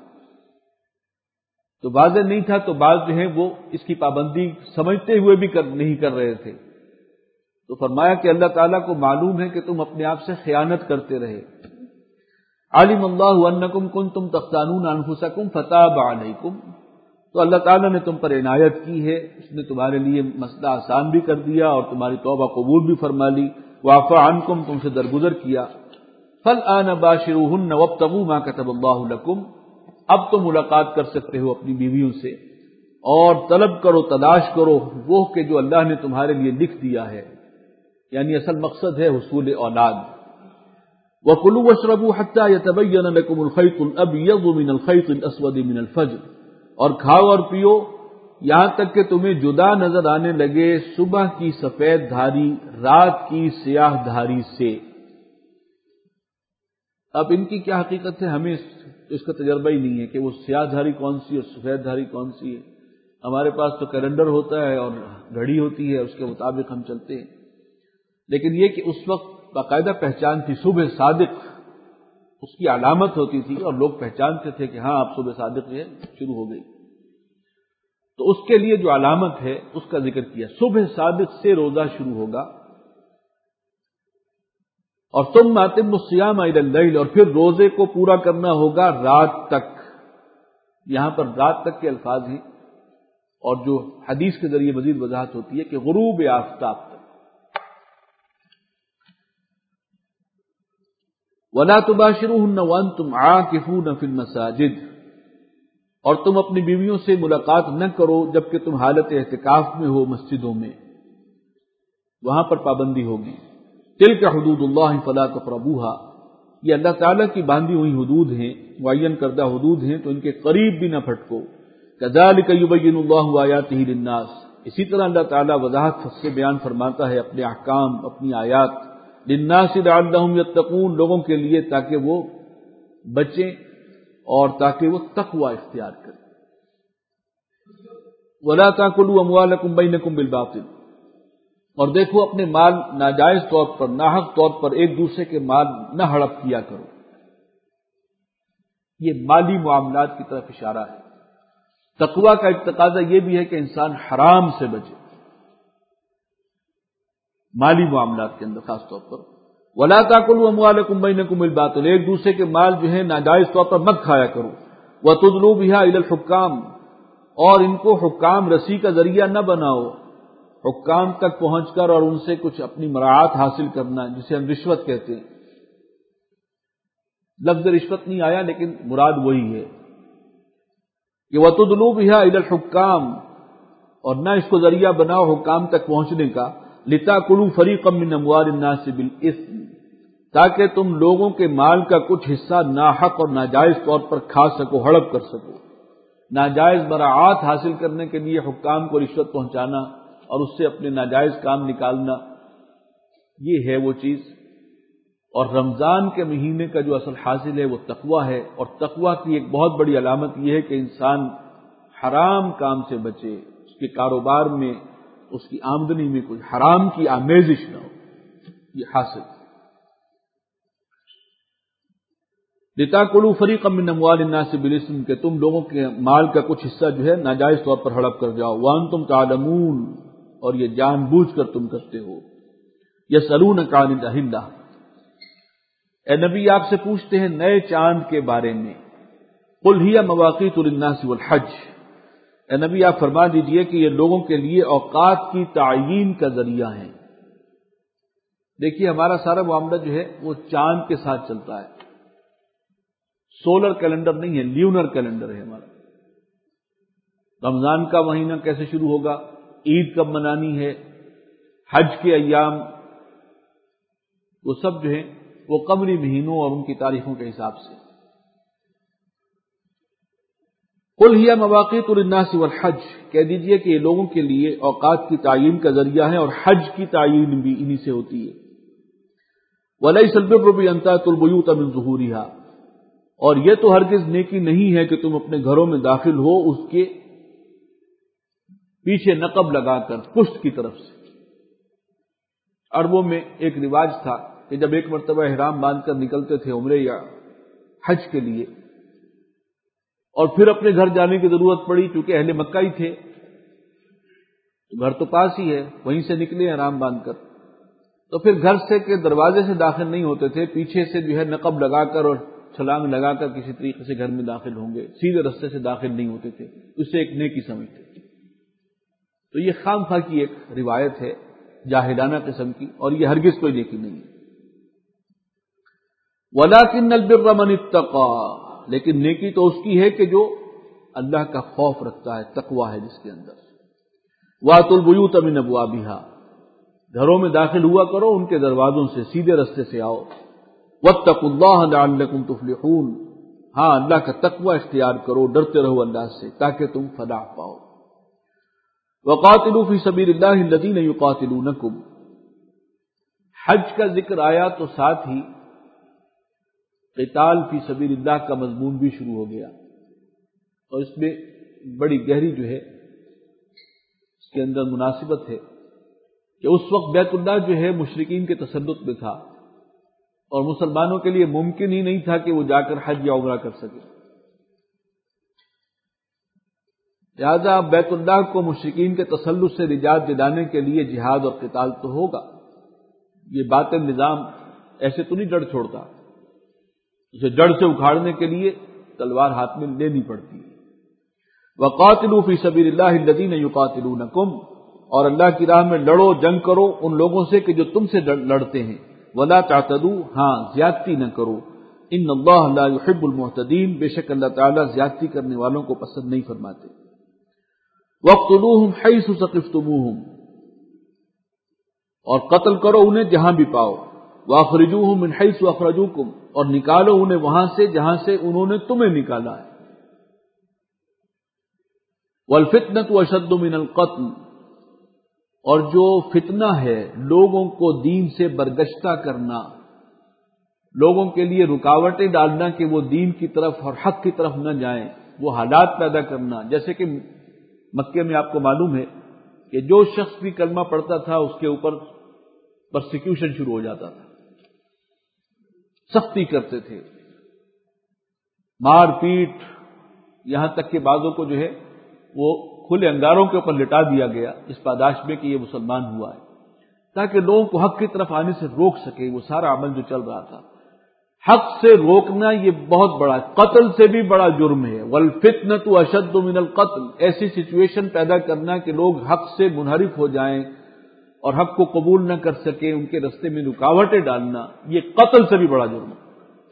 تو واضح نہیں تھا تو بعض جو ہیں وہ اس کی پابندی سمجھتے ہوئے بھی کر نہیں کر رہے تھے۔ تو فرمایا کہ اللہ تعالیٰ کو معلوم ہے کہ تم اپنے آپ سے خیانت کرتے رہے۔ علم اللہ انکم کنتم تختانون انفسکم فتاب علیکم، تو اللہ تعالیٰ نے تم پر عنایت کی ہے، اس نے تمہارے لیے مسئلہ آسان بھی کر دیا اور تمہاری توبہ قبول بھی فرما لی، وعفی عنکم، تم سے درگزر کیا۔ فالآن باشروہن وابتغوا ما کتب اللہ لکم، اب تو ملاقات کر سکتے ہو اپنی بیویوں سے اور طلب کرو، تلاش کرو وہ کہ جو اللہ نے تمہارے لیے لکھ دیا ہے، یعنی اصل مقصد ہے حصول اولاد۔ وَكُلُوا وَاشْرَبُوا حَتَّى يَتَبَيَّنَ لَكُمُ الْخَيْطُ الْأَبْيَضُ مِنَ الْخَيْطِ الْأَسْوَدِ مِنَ الْفَجْرِ، اور کھاؤ اور پیو یہاں تک کہ تمہیں جدا نظر آنے لگے صبح کی سفید دھاری رات کی سیاہ دھاری سے۔ اب ان کی کیا حقیقت ہے ہمیں اس کا تجربہ ہی نہیں ہے کہ وہ سیاہ دھاری کون سی اور سفید دھاری کون سی ہے۔ ہمارے پاس تو کیلنڈر ہوتا ہے اور گھڑی ہوتی ہے، اس کے مطابق ہم چلتے ہیں، لیکن یہ کہ اس وقت باقاعدہ پہچان تھی، صبح صادق اس کی علامت ہوتی تھی اور لوگ پہچانتے تھے کہ ہاں اب صبح صادق ہے شروع ہو گئی۔ تو اس کے لیے جو علامت ہے اس کا ذکر کیا، صبح صادق سے روزہ شروع ہوگا، اور ثم اتموا الصیام الی اللیل، اور پھر روزے کو پورا کرنا ہوگا رات تک۔ یہاں پر رات تک کے الفاظ ہیں، اور جو حدیث کے ذریعے مزید وضاحت ہوتی ہے کہ غروب آفتاب تک۔ وَلَا تُبَاشِرُوهُنَّ وَأَنْتُمْ عَاكِفُونَ فِي الْمَسَاجِدِ، اور تم اپنی بیویوں سے ملاقات نہ کرو جبکہ تم حالت اعتکاف میں ہو مسجدوں میں، وہاں پر پابندی ہوگی۔ تِلْكَ حُدُودُ اللَّهِ فَلَا تَقْرَبُوهَا، یہ اللہ تعالیٰ کی باندھی ہوئی حدود ہیں، معین کردہ حدود ہیں، تو ان کے قریب بھی نہ پھٹکو۔ كَذَلِكَ يُبَيِّنُ اللَّهُ آيَاتِهِ لِلنَّاسِ، اسی طرح اللہ تعالیٰ وضاحت سے بیان فرماتا ہے اپنے احکام، اپنی آیات، للناس لعلهم يتقون، لوگوں کے لیے تاکہ وہ بچیں اور تاکہ وہ تقوی اختیار کرے۔ وَلَا تَأْكُلُوا أَمْوَالَكُمْ بَيْنَكُمْ بِالْبَاطِلِ، اور دیکھو اپنے مال ناجائز طور پر، ناحق طور پر ایک دوسرے کے مال نہ ہڑپ کیا کرو۔ یہ مالی معاملات کی طرف اشارہ ہے۔ تقوی کا ایک تقاضا یہ بھی ہے کہ انسان حرام سے بچے، مالی معاملات کے اندر خاص طور پر۔ وَلَا تَأْكُلُوا أَمْوَالَكُمْ بَيْنَكُمْ بِالْبَاطِلِ، ایک دوسرے کے مال جو ہے ناجائز طور پر مت کھایا کرو۔ وَتُدْلُوا بِهَا إِلَى الْحُكَّامِ، اور ان کو حکام رسی کا ذریعہ نہ بناؤ، حکام تک پہنچ کر اور ان سے کچھ اپنی مراعات حاصل کرنا، جسے ہم رشوت کہتے ہیں۔ لفظ رشوت نہیں آیا لیکن مراد وہی ہے کہ وَتُدْلُوا بِهَا إِلَى الْحُكَّامِ، اور نہ اس کو ذریعہ بناؤ حکام تک پہنچنے کا، لِتَأْكُلُوا فَرِيقًا مِّنْ أَمْوَالِ النَّاسِ بِالْإِثْمِ، تاکہ تم لوگوں کے مال کا کچھ حصہ ناحق اور ناجائز طور پر کھا سکو، ہڑپ کر سکو۔ ناجائز مراعات حاصل کرنے کے لیے حکام کو رشوت پہنچانا اور اس سے اپنے ناجائز کام نکالنا، یہ ہے وہ چیز۔ اور رمضان کے مہینے کا جو اصل حاصل ہے وہ تقوی ہے، اور تقوی کی ایک بہت بڑی علامت یہ ہے کہ انسان حرام کام سے بچے، اس کے کاروبار میں، اس کی آمدنی میں کوئی حرام کی آمیزش نہ ہو، یہ حاصل۔ لِتَأْكُلُوا فَرِيقًا مِّنْ أَمْوَالِ النَّاسِ بِالْإِثْمِ، کہ تم لوگوں کے مال کا کچھ حصہ جو ہے ناجائز طور پر ہڑپ کر جاؤ۔ وَأَنْتُمْ تَعْلَمُونَ، اور یہ جان بوجھ کر تم کرتے ہو۔ يَسْأَلُونَكَ عَنِ الْأَهِلَّةِ، اے نبی آپ سے پوچھتے ہیں نئے چاند کے بارے میں۔ قُلْ هِيَ مَوَاقِيتُ لِلنَّاسِ وَالْحَجِّ، اے نبی آپ فرما دیجئے کہ یہ لوگوں کے لیے اوقات کی تعیین کا ذریعہ ہیں۔ دیکھیے ہمارا سارا معاملہ جو ہے وہ چاند کے ساتھ چلتا ہے، سولر کیلنڈر نہیں ہے، لیونر کیلنڈر ہے ہمارا۔ رمضان کا مہینہ کیسے شروع ہوگا، عید کب منانی ہے، حج کے ایام، وہ سب جو ہیں وہ قمری مہینوں اور ان کی تاریخوں کے حساب سے۔ قُلْ هِيَ مَوَاقِيتُ لِلنَّاسِ وَالْحَجِّ، کہہ دیجئے کہ یہ لوگوں کے لیے اوقات کی تعیین کا ذریعہ ہے، اور حج کی تعیین بھی انہی سے ہوتی ہے۔ وَلَيْسَ الْبِرُّ بِأَن تَأْتُوا الْبُيُوتَ مِن ظُهُورِهَا، اور یہ تو ہرگز نیکی نہیں ہے کہ تم اپنے گھروں میں داخل ہو اس کے پیچھے نقب لگا کر، پشت کی طرف سے۔ عربوں میں ایک رواج تھا کہ جب ایک مرتبہ احرام باندھ کر نکلتے تھے عمرے یا حج کے لیے، اور پھر اپنے گھر جانے کی ضرورت پڑی، چونکہ اہل مکہ ہی تھے، گھر تو پاس ہی ہے، وہیں سے نکلے احرام باندھ کر، تو پھر گھر سے کے دروازے سے داخل نہیں ہوتے تھے، پیچھے سے جو ہے نقب لگا کر اور چھلانگ لگا کر کسی طریقے سے گھر میں داخل ہوں گے، سیدھے رستے سے داخل نہیں ہوتے تھے، اسے ایک نیکی سمجھتے تھے۔ تو یہ خام خواہ کی ایک روایت ہے جاہلانہ قسم کی، اور یہ ہرگز کوئی نیکی نہیں ہے۔ وَلَٰكِنَّ الْبِرَّ مَنِ اتَّقَىٰ، لیکن نیکی تو اس کی ہے کہ جو اللہ کا خوف رکھتا ہے، تقوی ہے جس کے اندر۔ وَأْتُوا الْبُيُوتَ مِنْ أَبْوَابِهَا، گھروں میں داخل ہوا کرو ان کے دروازوں سے، سیدھے رستے سے آؤ۔ وَاتَّقُوا اللَّهَ لَعَلَّكُمْ تُفْلِحُونَ، ہاں اللہ کا تقوی اختیار کرو، ڈرتے رہو اللہ سے تاکہ تم فلاح پاؤ۔ وَقَاتِلُوا فِي سَبِيلِ اللَّهِ الَّذِينَ يُقَاتِلُونَكُمْ، حج کا ذکر آیا تو ساتھ ہی قتال فی سبیل اللہ کا مضمون بھی شروع ہو گیا، اور اس میں بڑی گہری جو ہے اس کے اندر مناسبت ہے کہ اس وقت بیت اللہ جو ہے مشرکین کے تسلط میں تھا، اور مسلمانوں کے لیے ممکن ہی نہیں تھا کہ وہ جا کر حج یا عمرہ کر سکے۔ لہذا بیت اللہ کو مشرکین کے تسلط سے نجات دلانے کے لیے جہاد اور قتال تو ہوگا، یہ باطل نظام ایسے تو نہیں جڑ چھوڑتا، اسے جڑ سے اکھاڑنے کے لیے تلوار ہاتھ میں لینی پڑتی ہے۔ وَقَاتِلُوا فِي سَبِيلِ اللَّهِ الَّذِينَ يُقَاتِلُونَكُمْ، اور اللہ کی راہ میں لڑو، جنگ کرو ان لوگوں سے کہ جو تم سے لڑتے ہیں۔ وَلَا تَعْتَدُوا، ہاں زیادتی نہ کرو۔ إِنَّ اللَّهَ لَا يُحِبُّ الْمُعْتَدِينَ، بے شک اللہ تعالیٰ زیادتی کرنے والوں کو پسند نہیں فرماتے۔ وَاقْتُلُوهُمْ حَيْثُ ثَقِفْتُمُوهُمْ، اور قتل کرو انہیں جہاں بھی پاؤ۔ وَأَخْرِجُوهُمْ مِنْ حَيْثُ أَخْرَجُوكُمْ، اور نکالو انہیں وہاں سے جہاں سے انہوں نے تمہیں نکالا ہے۔ وَالْفِتْنَةُ أَشَدُّ مِنَ الْقَتْلِ، اور جو فتنہ ہے لوگوں کو دین سے برگشتہ کرنا، لوگوں کے لیے رکاوٹیں ڈالنا کہ وہ دین کی طرف اور حق کی طرف نہ جائیں، وہ حالات پیدا کرنا، جیسے کہ مکے میں آپ کو معلوم ہے کہ جو شخص بھی کلمہ پڑھتا تھا اس کے اوپر پرسیکیوشن شروع ہو جاتا تھا، سختی کرتے تھے، مار پیٹ، یہاں تک کہ بعضوں کو جو ہے وہ کھلے انگاروں کے اوپر لٹا دیا گیا اس پاداش میں کہ یہ مسلمان ہوا ہے، تاکہ لوگوں کو حق کی طرف آنے سے روک سکے وہ سارا عمل جو چل رہا تھا۔ حق سے روکنا یہ بہت بڑا، قتل سے بھی بڑا جرم ہے، والفتنۃ اشد من القتل، ایسی سچویشن پیدا کرنا کہ لوگ حق سے منحرف ہو جائیں اور حق کو قبول نہ کر سکیں، ان کے راستے میں رکاوٹیں ڈالنا، یہ قتل سے بھی بڑا جرم ہے۔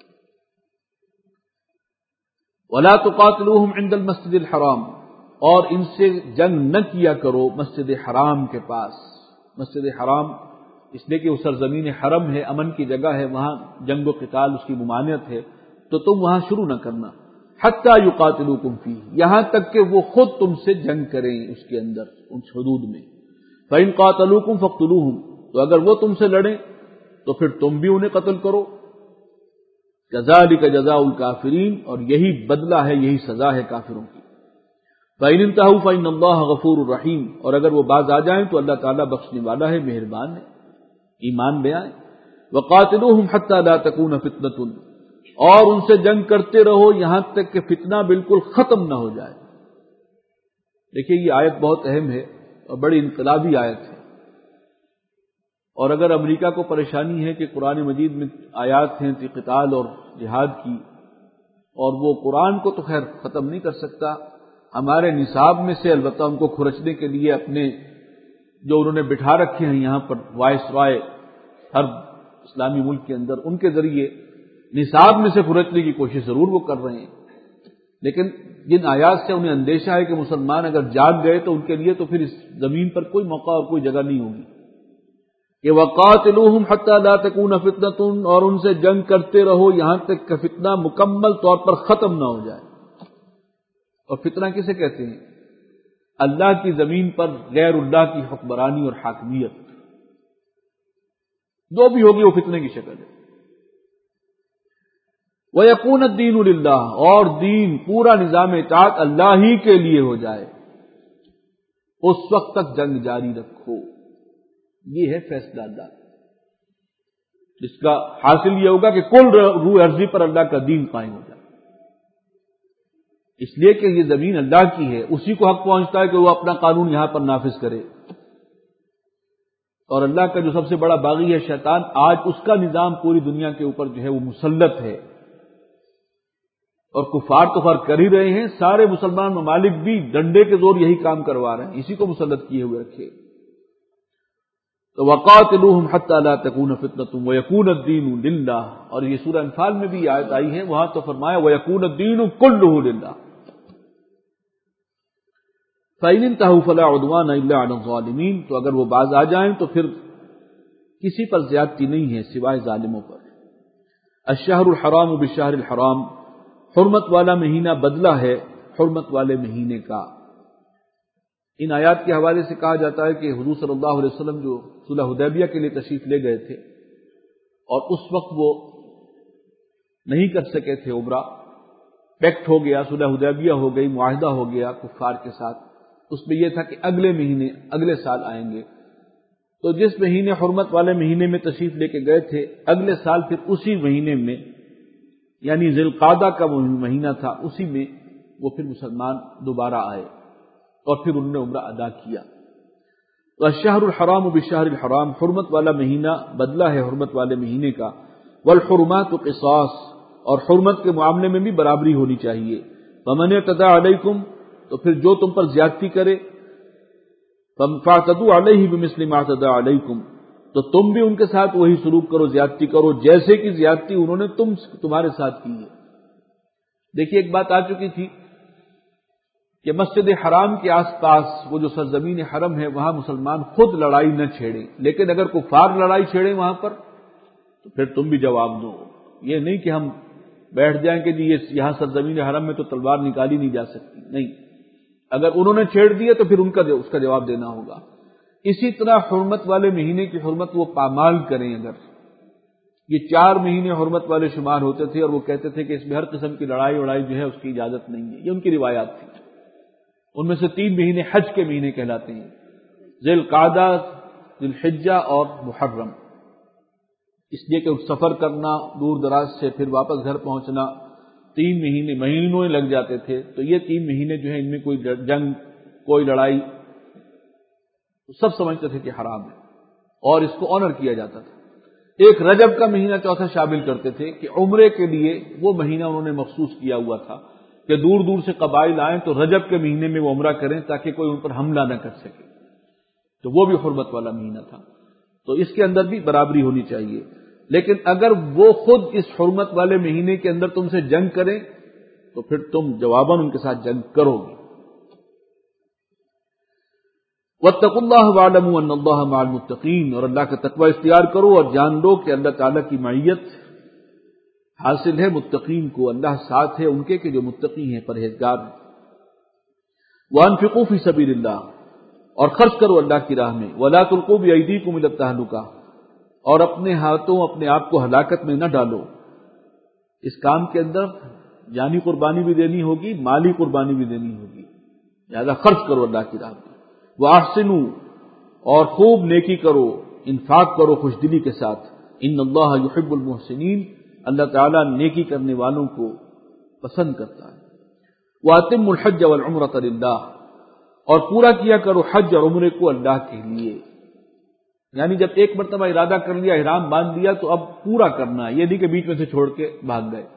ولا تقاتلوہم عند المسجد الحرام، اور ان سے جنگ نہ کیا کرو مسجد حرام کے پاس۔ مسجد حرام اس لیے کہ وہ سرزمین حرم ہے، امن کی جگہ ہے، وہاں جنگ و قتال اس کی ممانعت ہے، تو تم وہاں شروع نہ کرنا۔ حتی یقاتلوکم فیہ، یہاں تک کہ وہ خود تم سے جنگ کریں اس کے اندر، ان حدود میں۔ فإن قاتلوکم فاقتلوہم، تو اگر وہ تم سے لڑیں تو پھر تم بھی انہیں قتل کرو۔ کذالک جزاء الکافرین، اور یہی بدلہ ہے، یہی سزا ہے کافروں کی۔ فإن انتہوا فإن اللہ غفور الرحیم، اور اگر وہ باز آ جائیں تو اللہ تعالیٰ بخشنے والا ہے، مہربان ہے، ایمان لے آئیں۔ وقاتلوہم حتی لا تکون فتنۃ، اور ان سے جنگ کرتے رہو یہاں تک کہ فتنہ بالکل ختم نہ ہو جائے۔ دیکھیے یہ آیت بہت اہم ہے اور بڑی انقلابی آیت ہے، اور اگر امریکہ کو پریشانی ہے کہ قرآن مجید میں آیات ہیں قتال اور جہاد کی، اور وہ قرآن کو تو خیر ختم نہیں کر سکتا، ہمارے نصاب میں سے البتہ ان کو کھرچنے کے لیے اپنے جو انہوں نے بٹھا رکھے ہیں یہاں پر وائس رائے ہر اسلامی ملک کے اندر، ان کے ذریعے نصاب میں سے کھرچنے کی کوشش ضرور وہ کر رہے ہیں، لیکن جن آیات سے انہیں اندیشہ ہے کہ مسلمان اگر جاگ گئے تو ان کے لیے تو پھر اس زمین پر کوئی موقع اور کوئی جگہ نہیں ہوگی کہ وقاتلوہم حتی لا تکون فتنۃ، اور ان سے جنگ کرتے رہو یہاں تک کہ فتنہ مکمل طور پر ختم نہ ہو جائے۔ اور فتنہ کسے کہتے ہیں؟ اللہ کی زمین پر غیر اللہ کی حکمرانی اور حاکمیت، جو بھی ہوگی وہ فتنے کی شکل ہے۔ وَيَكُونَ الدِّينُ لِلَّهِ، اور دین پورا نظام اطاعت اللہ ہی کے لیے ہو جائے، اس وقت تک جنگ جاری رکھو۔ یہ ہے فیصلہ اللہ، جس کا حاصل یہ ہوگا کہ کل روح ارضی پر اللہ کا دین قائم ہو جائے، اس لیے کہ یہ زمین اللہ کی ہے، اسی کو حق پہنچتا ہے کہ وہ اپنا قانون یہاں پر نافذ کرے، اور اللہ کا جو سب سے بڑا باغی ہے شیطان، آج اس کا نظام پوری دنیا کے اوپر جو ہے وہ مسلط ہے، اور کفار تو خیر کر ہی رہے ہیں، سارے مسلمان ممالک بھی ڈنڈے کے زور یہی کام کروا رہے ہیں، اسی کو مسلط کیے ہوئے رکھے۔ تو وقاتلوہم حتی لا تکون فتنۃ ویکون الدین للہ، اور یہ سورہ انفال میں بھی آیت آئی ہے، وہاں تو فرمایا ویکون الدین کلہ للہ۔ فإن انتہوا فلا عدوان الا علی الظالمین، تو اگر وہ باز آ جائیں تو پھر کسی پر زیادتی نہیں ہے سوائے ظالموں پر۔ الشہر الحرام بالشہر الحرام، حرمت والا مہینہ بدلہ ہے حرمت والے مہینے کا۔ ان آیات کے حوالے سے کہا جاتا ہے کہ حضور صلی اللہ علیہ وسلم جو صلح حدیبیہ کے لیے تشریف لے گئے تھے اور اس وقت وہ نہیں کر سکے تھے عمرہ، پیکٹ ہو گیا، صلح حدیبیہ ہو گئی، معاہدہ ہو گیا کفار کے ساتھ، اس میں یہ تھا کہ اگلے مہینے اگلے سال آئیں گے، تو جس مہینے حرمت والے مہینے میں تشریف لے کے گئے تھے اگلے سال پھر اسی مہینے میں، یعنی ذی القعدہ کا وہ مہینہ تھا، اسی میں وہ پھر مسلمان دوبارہ آئے اور پھر انہوں نے عمرہ ادا کیا۔ تو الشہر الحرام بالشہر الحرام، حرمت والا مہینہ بدلہ ہے حرمت والے مہینے کا۔ والحرمات قصاص، اور حرمت کے معاملے میں بھی برابری ہونی چاہیے۔ فمن اعتدى علیکم، تو پھر جو تم پر زیادتی کرے، فاعتدوا علیہ بمثل ما اعتدى علیکم، تو تم بھی ان کے ساتھ وہی سلوک کرو، زیادتی کرو جیسے کہ زیادتی انہوں نے تم تمہارے ساتھ کی ہے۔ دیکھیے ایک بات آ چکی تھی کہ مسجد حرام کے آس پاس وہ جو سرزمین حرم ہے وہاں مسلمان خود لڑائی نہ چھیڑیں، لیکن اگر کفار لڑائی چھیڑیں وہاں پر تو پھر تم بھی جواب دو۔ یہ نہیں کہ ہم بیٹھ جائیں کہ جی یہاں سرزمین حرم میں تو تلوار نکالی نہیں جا سکتی، نہیں، اگر انہوں نے چھیڑ دیے تو پھر ان کا اس کا جواب دینا ہوگا۔ اسی طرح حرمت والے مہینے کی حرمت وہ پامال کریں اگر، یہ چار مہینے حرمت والے شمار ہوتے تھے، اور وہ کہتے تھے کہ اس میں ہر قسم کی لڑائی وڑائی جو ہے اس کی اجازت نہیں ہے. یہ ان کی روایات تھی. ان میں سے تین مہینے حج کے مہینے کہلاتے ہیں، ذی القعدہ، ذی الحجہ اور محرم. اس لیے کہ سفر کرنا دور دراز سے پھر واپس گھر پہنچنا تین مہینے مہینوں میں لگ جاتے تھے. تو یہ تین مہینے جو ہے ان میں کوئی جنگ، کوئی لڑائی، سب سمجھتے تھے کہ حرام ہے، اور اس کو آنر کیا جاتا تھا. ایک رجب کا مہینہ چوتھا شامل کرتے تھے کہ عمرے کے لیے وہ مہینہ انہوں نے مخصوص کیا ہوا تھا کہ دور دور سے قبائل آئیں تو رجب کے مہینے میں وہ عمرہ کریں تاکہ کوئی ان پر حملہ نہ کر سکے. تو وہ بھی حرمت والا مہینہ تھا. تو اس کے اندر بھی برابری ہونی چاہیے. لیکن اگر وہ خود اس حرمت والے مہینے کے اندر تم سے جنگ کریں تو پھر تم جواباً ان کے ساتھ جنگ کرو گے. واتقوا اللہ واعلموا ان اللہ مع المتقین، اور اللہ کا تقوی اختیار کرو اور جان لو کہ اللہ تعالیٰ کی معیت حاصل ہے متقین کو. اللہ ساتھ ہے ان کے کہ جو متقی ہیں، پرہیزگار ہیں. وانفقوا فی سبیل اللہ، اور خرچ کرو اللہ کی راہ میں. ولا تلقوا بایدیکم الی التہلکہ، اور اپنے ہاتھوں اپنے آپ کو ہلاکت میں نہ ڈالو. اس کام کے اندر جانی قربانی بھی دینی ہوگی، مالی قربانی بھی دینی ہوگی، لہذا خرچ کرو اللہ کی راہ میں. وَأَحْسِنُوا، اور خوب نیکی کرو، انفاق کرو خوش دلی کے ساتھ. ان اللہ یحب المحسنین، اللہ تعالیٰ نیکی کرنے والوں کو پسند کرتا ہے. وَأَتِمُّوا الْحَجَّ وَالْعُمْرَةَ لِلَّهِ، اور پورا کیا کرو حج اور عمرے کو اللہ کے لیے. یعنی جب ایک مرتبہ ارادہ کر لیا، احرام باندھ لیا، تو اب پورا کرنا ہے، یہ نہیں کہ بیچ میں سے چھوڑ کے بھاگ گئے.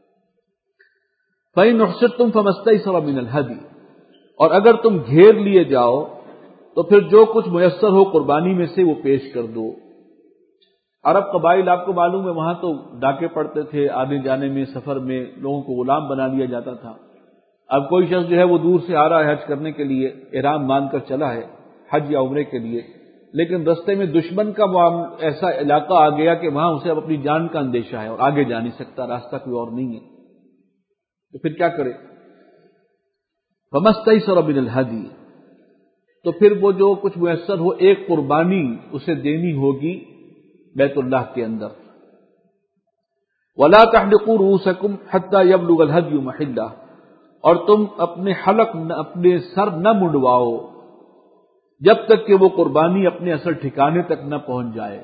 فَإِنْ أُحْصِرْتُمْ فَمَا اسْتَيْسَرَ مِنَ الْهَدْيِ، اور اگر تم گھیر لیے جاؤ تو پھر جو کچھ میسر ہو قربانی میں سے وہ پیش کر دو. عرب قبائل آپ کو معلوم ہے وہاں تو ڈاکے پڑتے تھے، آنے جانے میں سفر میں لوگوں کو غلام بنا لیا جاتا تھا. اب کوئی شخص جو ہے وہ دور سے آ رہا ہے حج کرنے کے لیے، احرام باندھ کر چلا ہے حج یا عمرے کے لیے، لیکن رستے میں دشمن کا ایسا علاقہ آ گیا کہ وہاں اسے اب اپنی جان کا اندیشہ ہے اور آگے جا نہیں سکتا، راستہ کوئی اور نہیں ہے. تو پھر کیا کرے؟ فَمَا اسْتَيْسَرَ مِنَ الْهَدْيِ، تو پھر وہ جو کچھ میسر ہو، ایک قربانی اسے دینی ہوگی بیت اللہ کے اندر. وَلَا تَحْلِقُوا رُؤُوسَكُمْ حَتَّى يَبْلُغَ الْهَدْيُ مَحِلَّهُ، اور تم اپنے حلق اپنے سر نہ منڈواؤ جب تک کہ وہ قربانی اپنے اصل ٹھکانے تک نہ پہنچ جائے.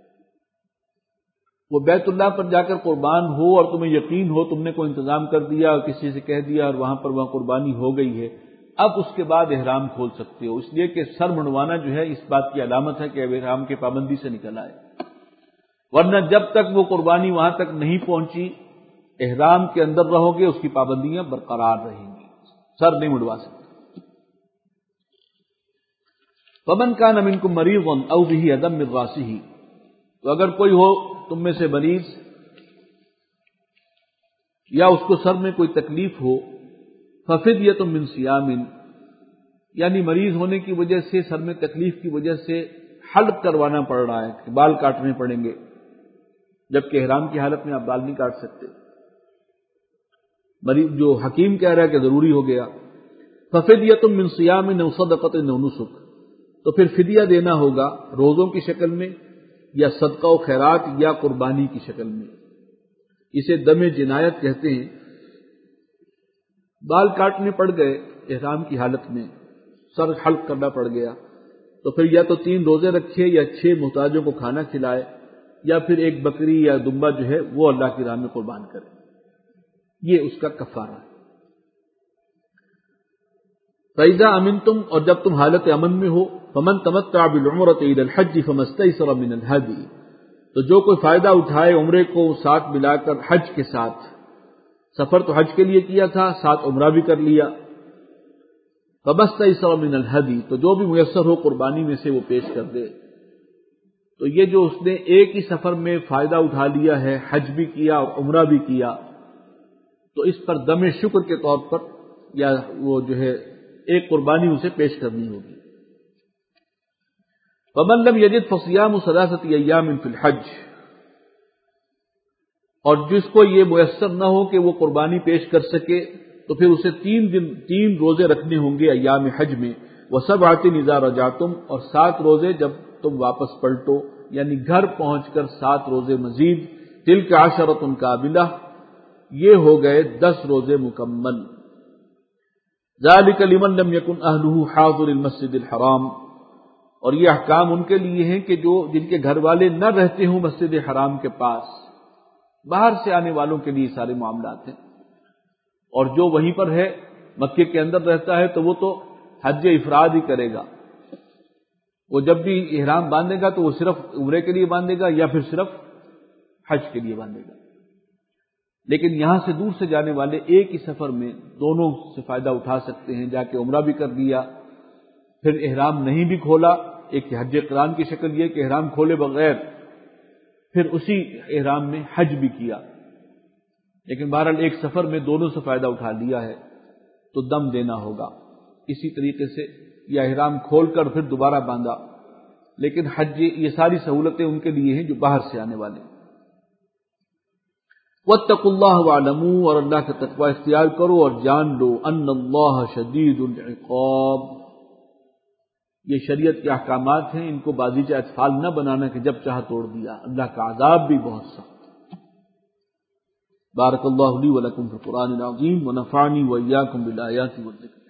وہ بیت اللہ پر جا کر قربان ہو اور تمہیں یقین ہو تم نے کوئی انتظام کر دیا اور کسی سے کہہ دیا اور وہاں پر وہاں قربانی ہو گئی ہے، اب اس کے بعد احرام کھول سکتے ہو. اس لیے کہ سر منڈوانا جو ہے اس بات کی علامت ہے کہ اب احرام کی پابندی سے نکل آئے. ورنہ جب تک وہ قربانی وہاں تک نہیں پہنچی، احرام کے اندر رہو گے، اس کی پابندیاں برقرار رہیں گی، سر نہیں منڈوا سکتے. فَمَنْ كَانَ مِنْكُمْ مَرِيضًا أَوْ بِهِ أَذًى مِّن رَّأْسِهِ، تو اگر کوئی ہو تم میں سے مریض یا اس کو سر میں کوئی تکلیف ہو، فَفِدْيَةٌ مِّن صِيَامٍ، یعنی مریض ہونے کی وجہ سے، سر میں تکلیف کی وجہ سے حلق کروانا پڑ رہا ہے کہ بال کاٹنے پڑیں گے، جبکہ احرام کی حالت میں آپ بال نہیں کاٹ سکتے. مریض جو حکیم کہہ رہا ہے کہ ضروری ہو گیا، فَفِدْيَةٌ مِّن صِيَامٍ أَوْ صَدَقَةٍ أَوْ نُسُكٍ، تو پھر فدیہ دینا ہوگا روزوں کی شکل میں یا صدقہ و خیرات یا قربانی کی شکل میں. اسے دم جنایت کہتے ہیں. بال کاٹنے پڑ گئے احرام کی حالت میں، سر حلق کرنا پڑ گیا، تو پھر یا تو تین روزے رکھے یا چھ محتاجوں کو کھانا کھلائے، یا پھر ایک بکری یا دمبا جو ہے وہ اللہ کی راہ میں قربان کرے. یہ اس کا کفارہ ہے. فَإِذَا أَمِنْتُمْ، اور جب تم حالت امن میں ہو، فَمَنْ تَمَتَّعَ بِالْعُمْرَةِ إِلَى الْحَجِّ فَمَا اسْتَيْسَرَ مِنَ الْهَدْيِ، تو جو کوئی فائدہ اٹھائے عمرے کو ساتھ ملا کر حج کے ساتھ، سفر تو حج کے لیے کیا تھا، ساتھ عمرہ بھی کر لیا. فَمَا اسْتَيْسَرَ مِنَ الْهَدْيِ، تو جو بھی میسر ہو قربانی میں سے وہ پیش کر دے. تو یہ جو اس نے ایک ہی سفر میں فائدہ اٹھا لیا ہے، حج بھی کیا اور عمرہ بھی کیا، تو اس پر دم شکر کے طور پر یا وہ جو ہے ایک قربانی اسے پیش کرنی ہوگی. فَمَن لَّمْ يَجِدْ فَصِيَامُ ثَلَاثَةِ أَيَّامٍ فِي الْحَجِّ، اور جس کو یہ میسر نہ ہو کہ وہ قربانی پیش کر سکے تو پھر اسے تین دن تین روزے رکھنے ہوں گے ایام حج میں. وَسَبْعَةٍ إِذَا رَجَعْتُمْ، اور سات روزے جب تم واپس پلٹو، یعنی گھر پہنچ کر سات روزے مزید تلک عشرۃ کاملہ، یہ ہو گئے دس روزے مکمل. ذالک لمن لم یکن اہلہ حاضر المسجد الحرام، اور یہ احکام ان کے لیے ہیں کہ جو جن کے گھر والے نہ رہتے ہوں مسجد حرام کے پاس، باہر سے آنے والوں کے لیے سارے معاملات ہیں. اور جو وہیں پر ہے مکے کے اندر رہتا ہے تو وہ تو حج افراد ہی کرے گا. وہ جب بھی احرام باندھے گا تو وہ صرف عمرے کے لیے باندھے گا یا پھر صرف حج کے لیے باندھے گا. لیکن یہاں سے دور سے جانے والے ایک ہی سفر میں دونوں سے فائدہ اٹھا سکتے ہیں. جا کے عمرہ بھی کر لیا، پھر احرام نہیں بھی کھولا، ایک حج قران کی شکل یہ کہ احرام کھولے بغیر پھر اسی احرام میں حج بھی کیا. لیکن بہرحال ایک سفر میں دونوں سے فائدہ اٹھا لیا ہے تو دم دینا ہوگا. اسی طریقے سے یا احرام کھول کر پھر دوبارہ باندھا. لیکن حج یہ ساری سہولتیں ان کے لیے ہیں جو باہر سے آنے والے ہیں. واتقوا اللہ واعلموا، اور اللہ کا تقوی اختیار کرو اور جان لو ان اللہ شدید العقاب، یہ شریعت کے احکامات ہیں، ان کو بازیچہ اطفال نہ بنانا کہ جب چاہا توڑ دیا. اللہ کا عذاب بھی بہت سخت. بارک اللہ لی ولکم فی القرآن العظیم ونفعنی وإیاکم بالآیات والذکر